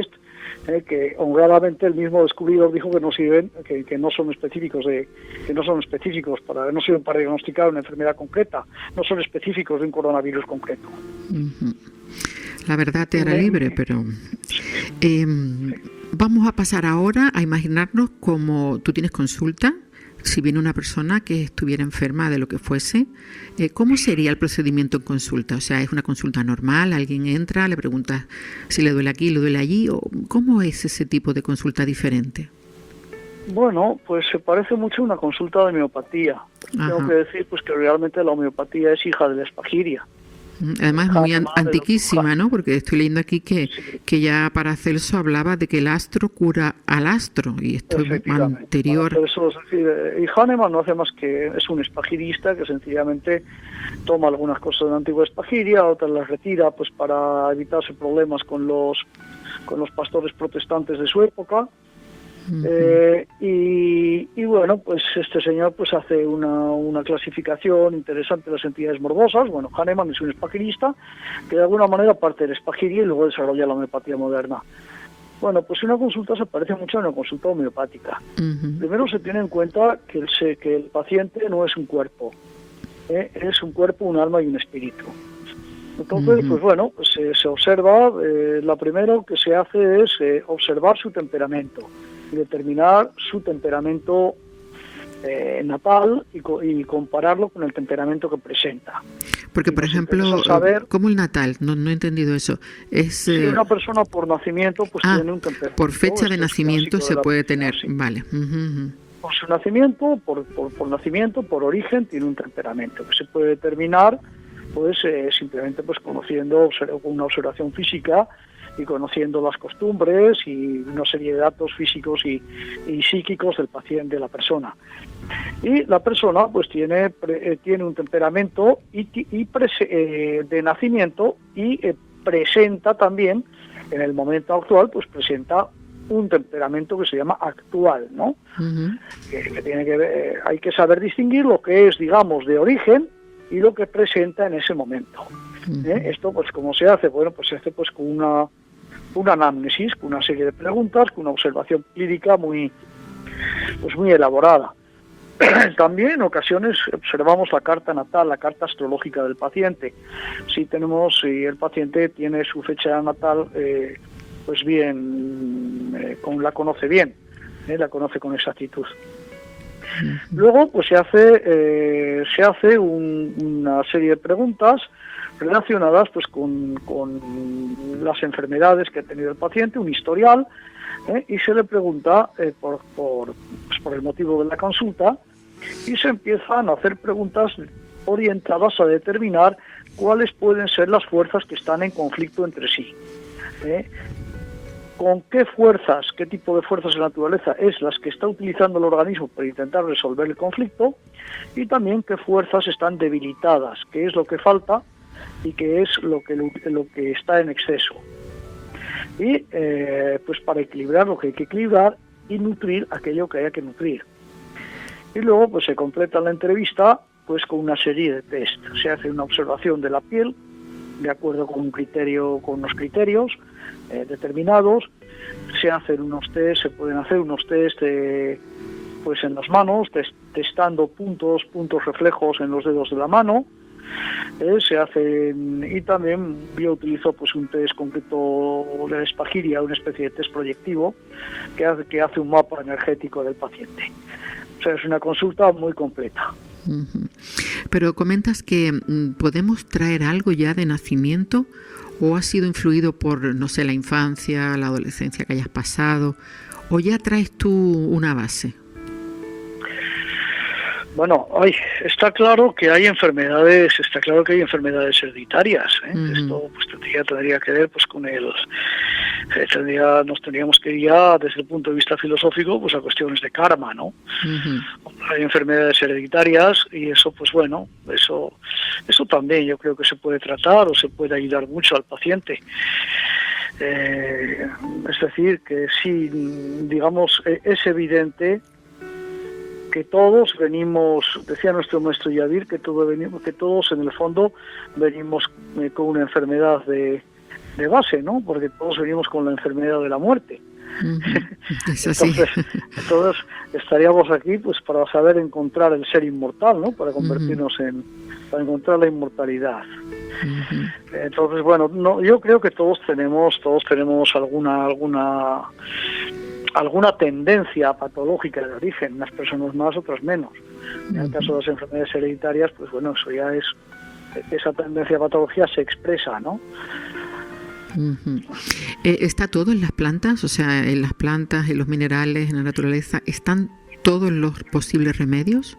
eh, que honradamente el mismo descubridor dijo que no sirven, que, que no son específicos de, que no son específicos para, no sirven para diagnosticar una enfermedad concreta, no son específicos de un coronavirus concreto. Uh-huh. La verdad te hará libre, pero eh, vamos a pasar ahora a imaginarnos cómo tú tienes consulta. Si viene una persona que estuviera enferma de lo que fuese, eh, ¿cómo sería el procedimiento en consulta? O sea, ¿es una consulta normal? ¿Alguien entra, le pregunta si le duele aquí, le duele allí? ¿O cómo es ese tipo de consulta diferente? Bueno, pues se parece mucho a una consulta de homeopatía. Ajá. Tengo que decir pues que realmente la homeopatía es hija de la espagiria. Además, muy an- antiquísima, ¿no? Porque estoy leyendo aquí que, sí. que ya Paracelso hablaba de que el astro cura al astro, y esto es anterior. Eso, es decir, y Hahnemann no hace más que, es un espagirista que sencillamente toma algunas cosas de la antigua espagiria, otras las retira pues para evitarse problemas con los, con los pastores protestantes de su época. Uh-huh. Eh, y, y bueno, pues este señor pues hace una, una clasificación interesante de las entidades morbosas. Bueno, Hahnemann es un espagirista que de alguna manera parte de la espagiria y luego desarrolla la homeopatía moderna. Bueno, pues una consulta se parece mucho a una consulta homeopática. Uh-huh. Primero se tiene en cuenta que el, que el paciente no es un cuerpo, ¿eh? Es un cuerpo, un alma y un espíritu. Entonces, uh-huh. pues bueno, pues, eh, se observa, eh, lo primero que se hace es eh, observar su temperamento y determinar su temperamento eh, natal y, co- y compararlo con el temperamento que presenta. Porque, por ejemplo, saber, ¿cómo el natal? No, no he entendido eso. Es, si eh... una persona por nacimiento pues ah, tiene un temperamento. Por fecha de este nacimiento se puede tener, sí. Vale. Uh-huh. Por su nacimiento, por, por, por nacimiento, por origen, tiene un temperamento que se puede determinar pues eh, simplemente pues conociendo observ- una observación física y conociendo las costumbres y una serie de datos físicos y, y psíquicos del paciente, de la persona. Y la persona pues tiene pre, eh, tiene un temperamento y, y prese, eh, de nacimiento y eh, presenta también, en el momento actual, pues presenta un temperamento que se llama actual, ¿no? Uh-huh. Que, que tiene que ver, eh, hay que saber distinguir lo que es, digamos, de origen y lo que presenta en ese momento. Uh-huh. ¿Eh? Esto, pues, ¿cómo se hace? Bueno, pues se hace pues con una una anamnesis, con una serie de preguntas, con una observación clínica muy, pues muy elaborada. También en ocasiones observamos la carta natal, la carta astrológica del paciente. Si tenemos, si el paciente tiene su fecha natal, eh, pues bien, eh, con, la conoce bien, eh, la conoce con exactitud. Uh-huh. Luego, pues se hace, eh, se hace un, una serie de preguntas relacionadas pues con, con las enfermedades que ha tenido el paciente, un historial, ¿eh? Y se le pregunta eh, por, por, pues por el motivo de la consulta y se empiezan a hacer preguntas orientadas a determinar cuáles pueden ser las fuerzas que están en conflicto entre sí. ¿eh? ¿Con qué fuerzas, qué tipo de fuerzas de la naturaleza es las que está utilizando el organismo para intentar resolver el conflicto? Y también qué fuerzas están debilitadas, qué es lo que falta y qué es lo que, lo, lo que está en exceso. Y eh, pues para equilibrar lo que hay que equilibrar y nutrir aquello que haya que nutrir. Y luego pues se completa la entrevista pues con una serie de test. Se hace una observación de la piel de acuerdo con un criterio, con unos criterios eh, determinados. Se hacen unos test, se pueden hacer unos test eh, pues en las manos, test, testando puntos, puntos reflejos en los dedos de la mano. Eh, se hacen, y también yo utilizo pues un test concreto de espagiria, una especie de test proyectivo que hace, que hace un mapa energético del paciente. O sea, es una consulta muy completa. Uh-huh. Pero comentas que mm, podemos traer algo ya de nacimiento, o ha sido influido por, no sé, la infancia, la adolescencia que hayas pasado, o ya traes tú una base. Bueno, ay, está claro que hay enfermedades, está claro que hay enfermedades hereditarias. ¿eh? Uh-huh. Esto pues tendría, tendría que ver pues con el, eh, tendría, nos tendríamos que ir ya desde el punto de vista filosófico pues a cuestiones de karma, ¿no? Uh-huh. Hay enfermedades hereditarias y eso pues bueno, eso, eso también yo creo que se puede tratar o se puede ayudar mucho al paciente. Eh, es decir, que sí, digamos, es evidente que todos venimos, decía nuestro maestro Yadir, que todos venimos, que todos en el fondo venimos eh, con una enfermedad de, de base, ¿no? Porque todos venimos con la enfermedad de la muerte. Uh-huh. Es así. Entonces, entonces estaríamos aquí pues para saber encontrar el ser inmortal, ¿no? Para convertirnos uh-huh. en, para encontrar la inmortalidad. Uh-huh. Entonces, bueno, no, yo creo que todos tenemos, todos tenemos alguna, alguna, alguna tendencia patológica de origen, unas personas más, otras menos. En el caso de las enfermedades hereditarias, pues bueno, eso ya es, esa tendencia a patología se expresa, ¿no? Uh-huh. Eh, ¿Está todo en las plantas? O sea, en las plantas, en los minerales, en la naturaleza, ¿están todos los posibles remedios?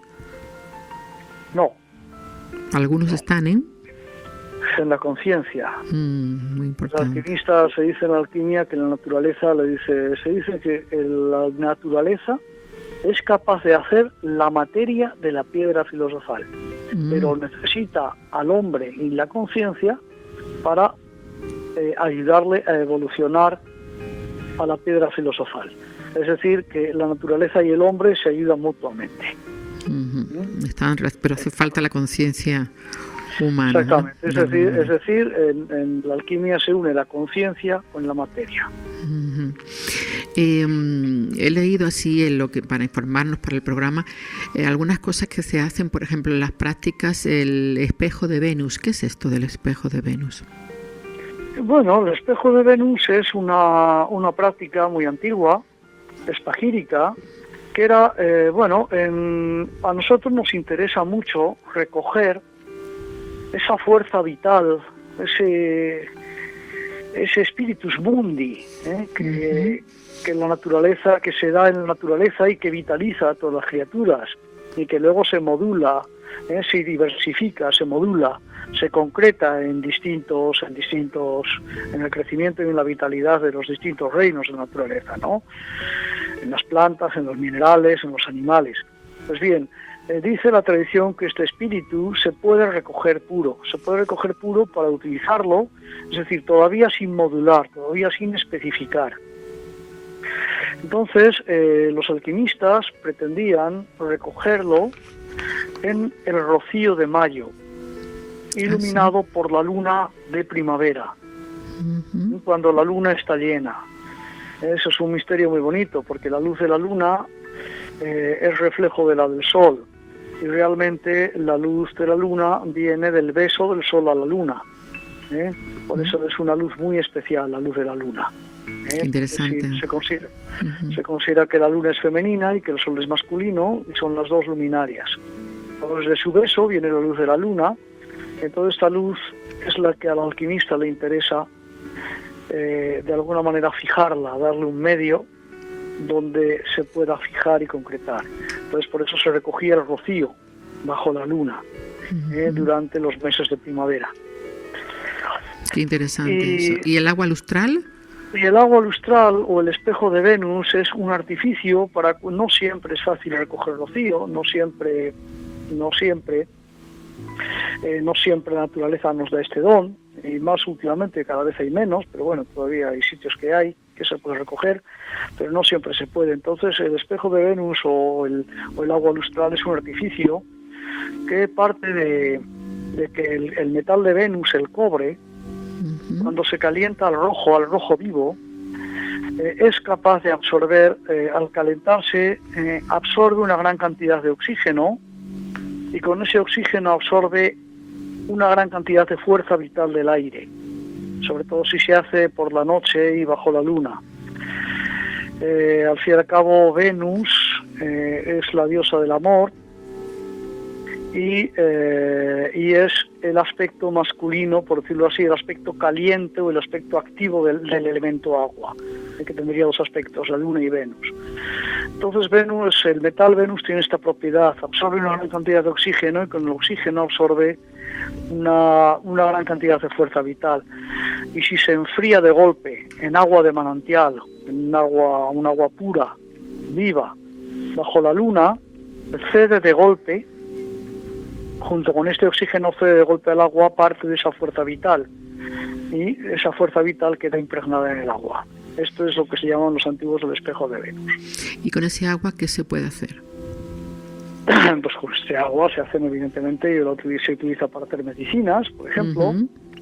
No. ¿Algunos no. están en? En la conciencia. Mm, muy importante. Los alquimistas se dice en la alquimia que la naturaleza le dice, se dice que el, la naturaleza es capaz de hacer la materia de la piedra filosofal, mm. pero necesita al hombre y la conciencia para Eh, ayudarle a evolucionar a la piedra filosofal. Es decir, que la naturaleza y el hombre se ayudan mutuamente. Uh-huh. ¿Mm? Están, pero hace falta la conciencia humana. Exactamente. ¿no? Es decir, es decir en, en la alquimia se une la conciencia con la materia. Uh-huh. Eh, he leído así en lo que para informarnos para el programa eh, algunas cosas que se hacen, por ejemplo, en las prácticas, el espejo de Venus. ¿Qué es esto del espejo de Venus? Bueno, el espejo de Venus es una, una práctica muy antigua, espagírica, que era, eh, bueno, en, a nosotros nos interesa mucho recoger esa fuerza vital, ese, ese spiritus mundi, ¿eh? que, uh-huh. que la naturaleza, que se da en la naturaleza y que vitaliza a todas las criaturas, y que luego se modula, ¿eh? se diversifica, se modula, se concreta en distintos, en distintos, en el crecimiento y en la vitalidad de los distintos reinos de la naturaleza, ¿no? En las plantas, en los minerales, en los animales. Pues bien, eh, dice la tradición que este espíritu se puede recoger puro, se puede recoger puro para utilizarlo, es decir, todavía sin modular, todavía sin especificar. Entonces, eh, los alquimistas pretendían recogerlo en el rocío de mayo, iluminado ¿sí? por la luna de primavera, uh-huh. cuando la luna está llena. Eso es un misterio muy bonito, porque la luz de la luna eh, es reflejo de la del sol, y realmente la luz de la luna viene del beso del sol a la luna. ¿eh? Por eso es una luz muy especial, la luz de la luna. ¿eh? Interesante. Es decir, se considera, uh-huh. se considera que la luna es femenina y que el sol es masculino, y son las dos luminarias. Entonces, de su beso viene la luz de la luna. Entonces esta luz es la que al alquimista le interesa eh, de alguna manera fijarla, darle un medio donde se pueda fijar y concretar. Entonces por eso se recogía el rocío bajo la luna eh, durante los meses de primavera. Qué interesante y, eso. ¿Y el agua lustral? Y el agua lustral o el espejo de Venus es un artificio para... No siempre es fácil recoger rocío, no siempre... No siempre Eh, no siempre la naturaleza nos da este don, y más últimamente cada vez hay menos, pero bueno, todavía hay sitios que hay que se puede recoger, pero no siempre se puede. Entonces el espejo de Venus o el, o el agua lustral es un artificio que parte de, de que el, el metal de Venus, el cobre, uh-huh. cuando se calienta al rojo, al rojo vivo, eh, es capaz de absorber, eh, al calentarse, eh, absorbe una gran cantidad de oxígeno, y con ese oxígeno absorbe una gran cantidad de fuerza vital del aire, sobre todo si se hace por la noche y bajo la luna. Eh, al fin y al cabo, Venus eh, es la diosa del amor y, eh, y es el aspecto masculino, por decirlo así, el aspecto caliente o el aspecto activo del, del elemento agua, que tendría dos aspectos, la luna y Venus. Entonces Venus, el metal Venus tiene esta propiedad, absorbe una gran cantidad de oxígeno y con el oxígeno absorbe una, una gran cantidad de fuerza vital. Y si se enfría de golpe en agua de manantial, en agua, un agua pura, viva, bajo la luna, cede de golpe, junto con este oxígeno cede de golpe al agua parte de esa fuerza vital. Y esa fuerza vital queda impregnada en el agua. Esto es lo que se llaman los antiguos el espejo de Venus. ¿Y con ese agua qué se puede hacer? Pues con este agua se hacen, evidentemente, y lo se utiliza para hacer medicinas, por ejemplo. Uh-huh.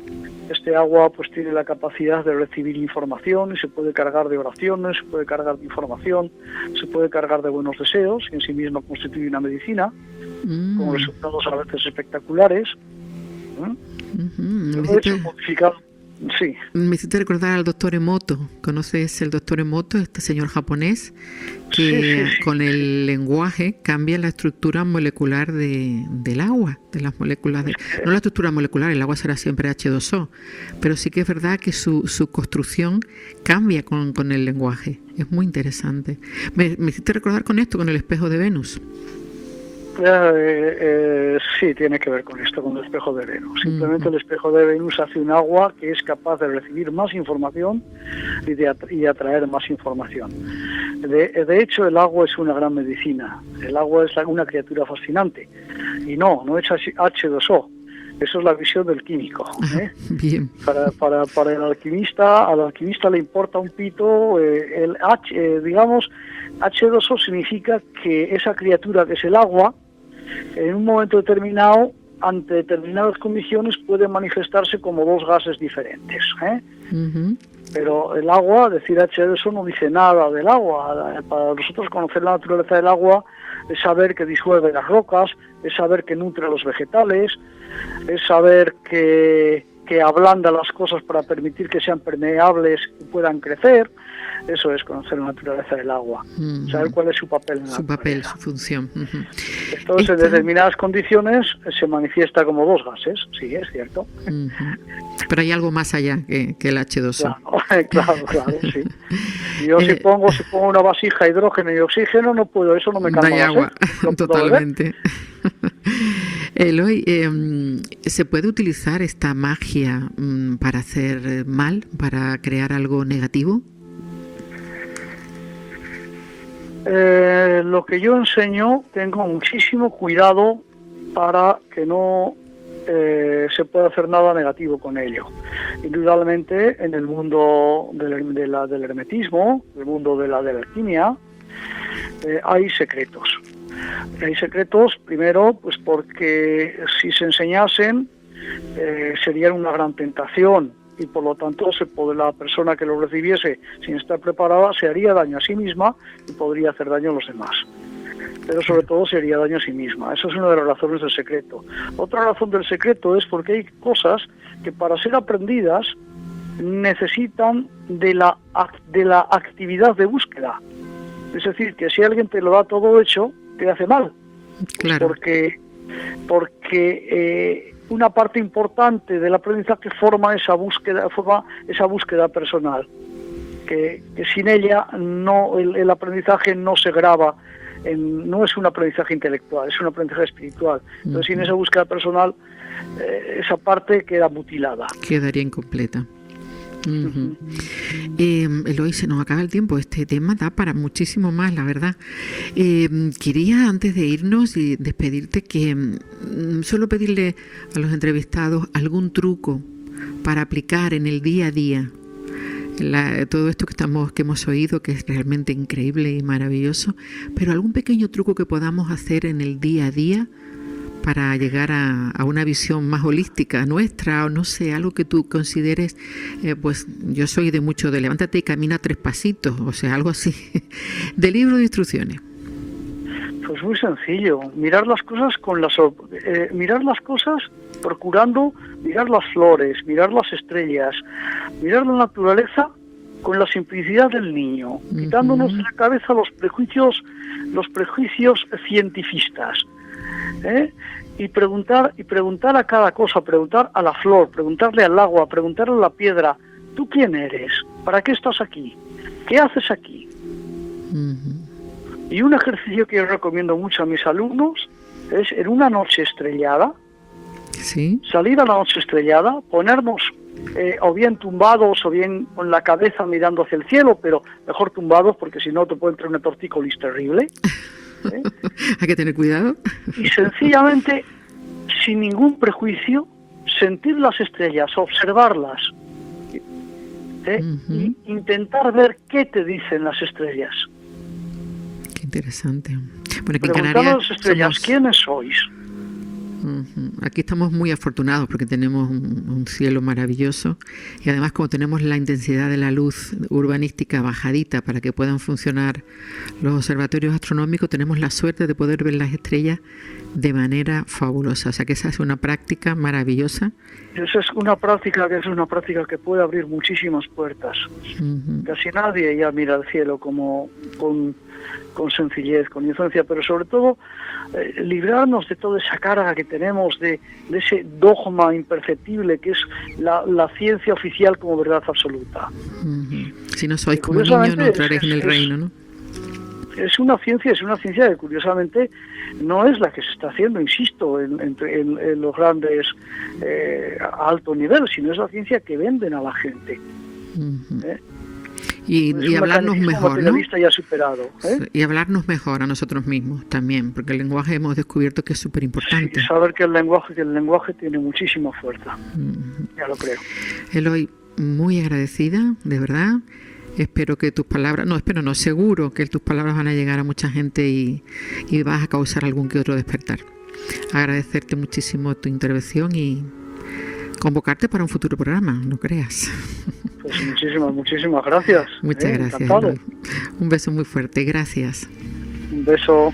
Este agua pues tiene la capacidad de recibir información y se puede cargar de oraciones, se puede cargar de información, se puede cargar de buenos deseos y en sí misma constituye una medicina mm. con resultados a veces espectaculares. ¿Eh? Uh-huh. Todo hecho modificado. Sí. Me hiciste recordar al doctor Emoto. ¿Conoces el doctor Emoto, este señor japonés que sí, sí, sí, con sí. el lenguaje cambia la estructura molecular de, del agua, de las moléculas, de, no la estructura molecular, el agua será siempre hache dos o, pero sí que es verdad que su, su construcción cambia con, con el lenguaje. Es muy interesante. Me, me hiciste recordar con esto, con el espejo de Venus. Eh, eh, sí, tiene que ver con esto, con el espejo de Venus. Simplemente uh-huh. el espejo de Venus hace un agua que es capaz de recibir más información y de atra- y atraer más información. De, de hecho, el agua es una gran medicina. El agua es la, una criatura fascinante. Y no, no es hache dos o. Eso es la visión del químico. ¿eh? Bien. Para, para, para el alquimista, al alquimista le importa un pito. Eh, el H, eh, digamos, hache dos o significa que esa criatura que es el agua, en un momento determinado, ante determinadas condiciones, puede manifestarse como dos gases diferentes. ¿eh? Uh-huh. Pero el agua, decir hache dos o no dice nada del agua. Para nosotros conocer la naturaleza del agua es saber que disuelve las rocas, es saber que nutre a los vegetales, es saber que, que ablanda las cosas para permitir que sean permeables y puedan crecer. Eso es conocer la naturaleza del agua, uh-huh. saber cuál es su papel en la Su papel, su función. Uh-huh. Entonces, Esta... en determinadas condiciones se manifiesta como dos gases, sí, es cierto. Uh-huh. Pero hay algo más allá que, que el hache dos o. Claro, claro, claro, sí. Yo eh, si pongo si pongo una vasija hidrógeno y oxígeno, no puedo, eso no me calma. No hay agua, no totalmente. Eloy, eh, ¿se puede utilizar esta magia mm, para hacer mal, para crear algo negativo? Eh, lo que yo enseño, tengo muchísimo cuidado para que no eh, se pueda hacer nada negativo con ello. Indudablemente, en el mundo del, de la, del hermetismo, el mundo de la, de la alquimia, eh, hay secretos. Hay secretos, primero, pues porque si se enseñasen, eh, serían una gran tentación. Y por lo tanto se puede, la persona que lo recibiese sin estar preparada se haría daño a sí misma y podría hacer daño a los demás. Pero sobre todo se haría daño a sí misma. Esa es una de las razones del secreto. Otra razón del secreto es porque hay cosas que para ser aprendidas necesitan de la, de la actividad de búsqueda. Es decir, que si alguien te lo da todo hecho, te hace mal. Claro. Porque, porque eh, una parte importante del aprendizaje forma esa búsqueda, forma esa búsqueda personal, que, que sin ella no el, el aprendizaje no se graba, en, no es un aprendizaje intelectual, es un aprendizaje espiritual. Entonces, uh-huh. sin esa búsqueda personal, eh, esa parte queda mutilada. Quedaría incompleta. Uh-huh. eh, Eloy, se nos acaba el tiempo. Este tema da para muchísimo más, la verdad. Eh, quería, antes de irnos y despedirte, que mm, solo pedirle a los entrevistados algún truco para aplicar en el día a día la, todo esto que estamos que hemos oído, que es realmente increíble y maravilloso, pero algún pequeño truco que podamos hacer en el día a día para llegar a, a una visión más holística nuestra, o no sé, algo que tú consideres, eh, pues yo soy de mucho de levántate y camina tres pasitos, o sea, algo así, de libro de instrucciones. Pues muy sencillo, mirar las cosas con las eh, mirar las cosas procurando mirar las flores, mirar las estrellas, mirar la naturaleza con la simplicidad del niño, uh-huh. quitándonos de la cabeza los prejuicios, los prejuicios cientifistas. ¿Eh? y preguntar y preguntar a cada cosa, preguntar a la flor, preguntarle al agua, preguntarle a la piedra, ¿tú quién eres? ¿Para qué estás aquí? ¿Qué haces aquí? Uh-huh. Y un ejercicio que yo recomiendo mucho a mis alumnos es en una noche estrellada, ¿sí? salir a la noche estrellada, ponernos eh, o bien tumbados o bien con la cabeza mirando hacia el cielo, pero mejor tumbados porque si no te puede entrar una tortícolis terrible. ¿Eh? Hay que tener cuidado. Y sencillamente, sin ningún prejuicio, sentir las estrellas, observarlas, ¿eh? uh-huh. y intentar ver qué te dicen las estrellas. Qué interesante. Bueno, aquí en Preguntando Canarias a las estrellas, somos... ¿quiénes sois? Uh-huh. Aquí estamos muy afortunados porque tenemos un, un cielo maravilloso y además como tenemos la intensidad de la luz urbanística bajadita para que puedan funcionar los observatorios astronómicos, tenemos la suerte de poder ver las estrellas de manera fabulosa. O sea que esa es una práctica maravillosa. Esa es una práctica que es una práctica que puede abrir muchísimas puertas. Uh-huh. Casi nadie ya mira al cielo como con, con sencillez, con inocencia, pero sobre todo eh, librarnos de toda esa carga que tenemos de, de ese dogma imperceptible que es la, la ciencia oficial como verdad absoluta. Uh-huh. Si no sois como niños, no entraréis en el es, reino, ¿no? Es una ciencia, es una ciencia que curiosamente no es la que se está haciendo, insisto, en, en, en, en los grandes eh, a alto nivel, sino es la ciencia que venden a la gente. Uh-huh. ¿Eh? Y, y hablarnos mejor, ¿no? Ya superado, ¿eh? Y hablarnos mejor a nosotros mismos también, porque el lenguaje hemos descubierto que es súper importante. Sí, saber que el lenguaje, que el lenguaje tiene muchísima fuerza, uh-huh. Ya lo creo. Eloy, muy agradecida, de verdad. Espero que tus palabras, no, espero no, seguro que tus palabras van a llegar a mucha gente y, y vas a causar algún que otro despertar. Agradecerte muchísimo tu intervención y convocarte para un futuro programa, no creas. Pues muchísimas, muchísimas gracias. Muchas eh, gracias. Eloy. Un beso muy fuerte, gracias. Un beso.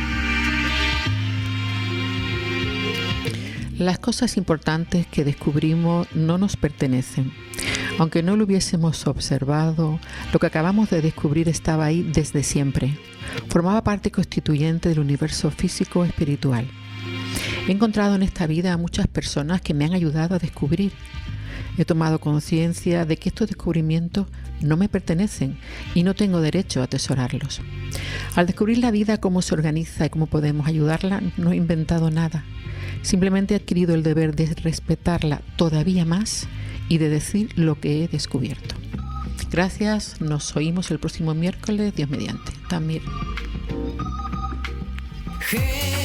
Las cosas importantes que descubrimos no nos pertenecen. Aunque no lo hubiésemos observado, lo que acabamos de descubrir estaba ahí desde siempre. Formaba parte constituyente del universo físico espiritual. He encontrado en esta vida a muchas personas que me han ayudado a descubrir. He tomado conciencia de que estos descubrimientos no me pertenecen y no tengo derecho a atesorarlos. Al descubrir la vida, cómo se organiza y cómo podemos ayudarla, no he inventado nada. Simplemente he adquirido el deber de respetarla todavía más y de decir lo que he descubierto. Gracias, nos oímos el próximo miércoles, Dios mediante. También.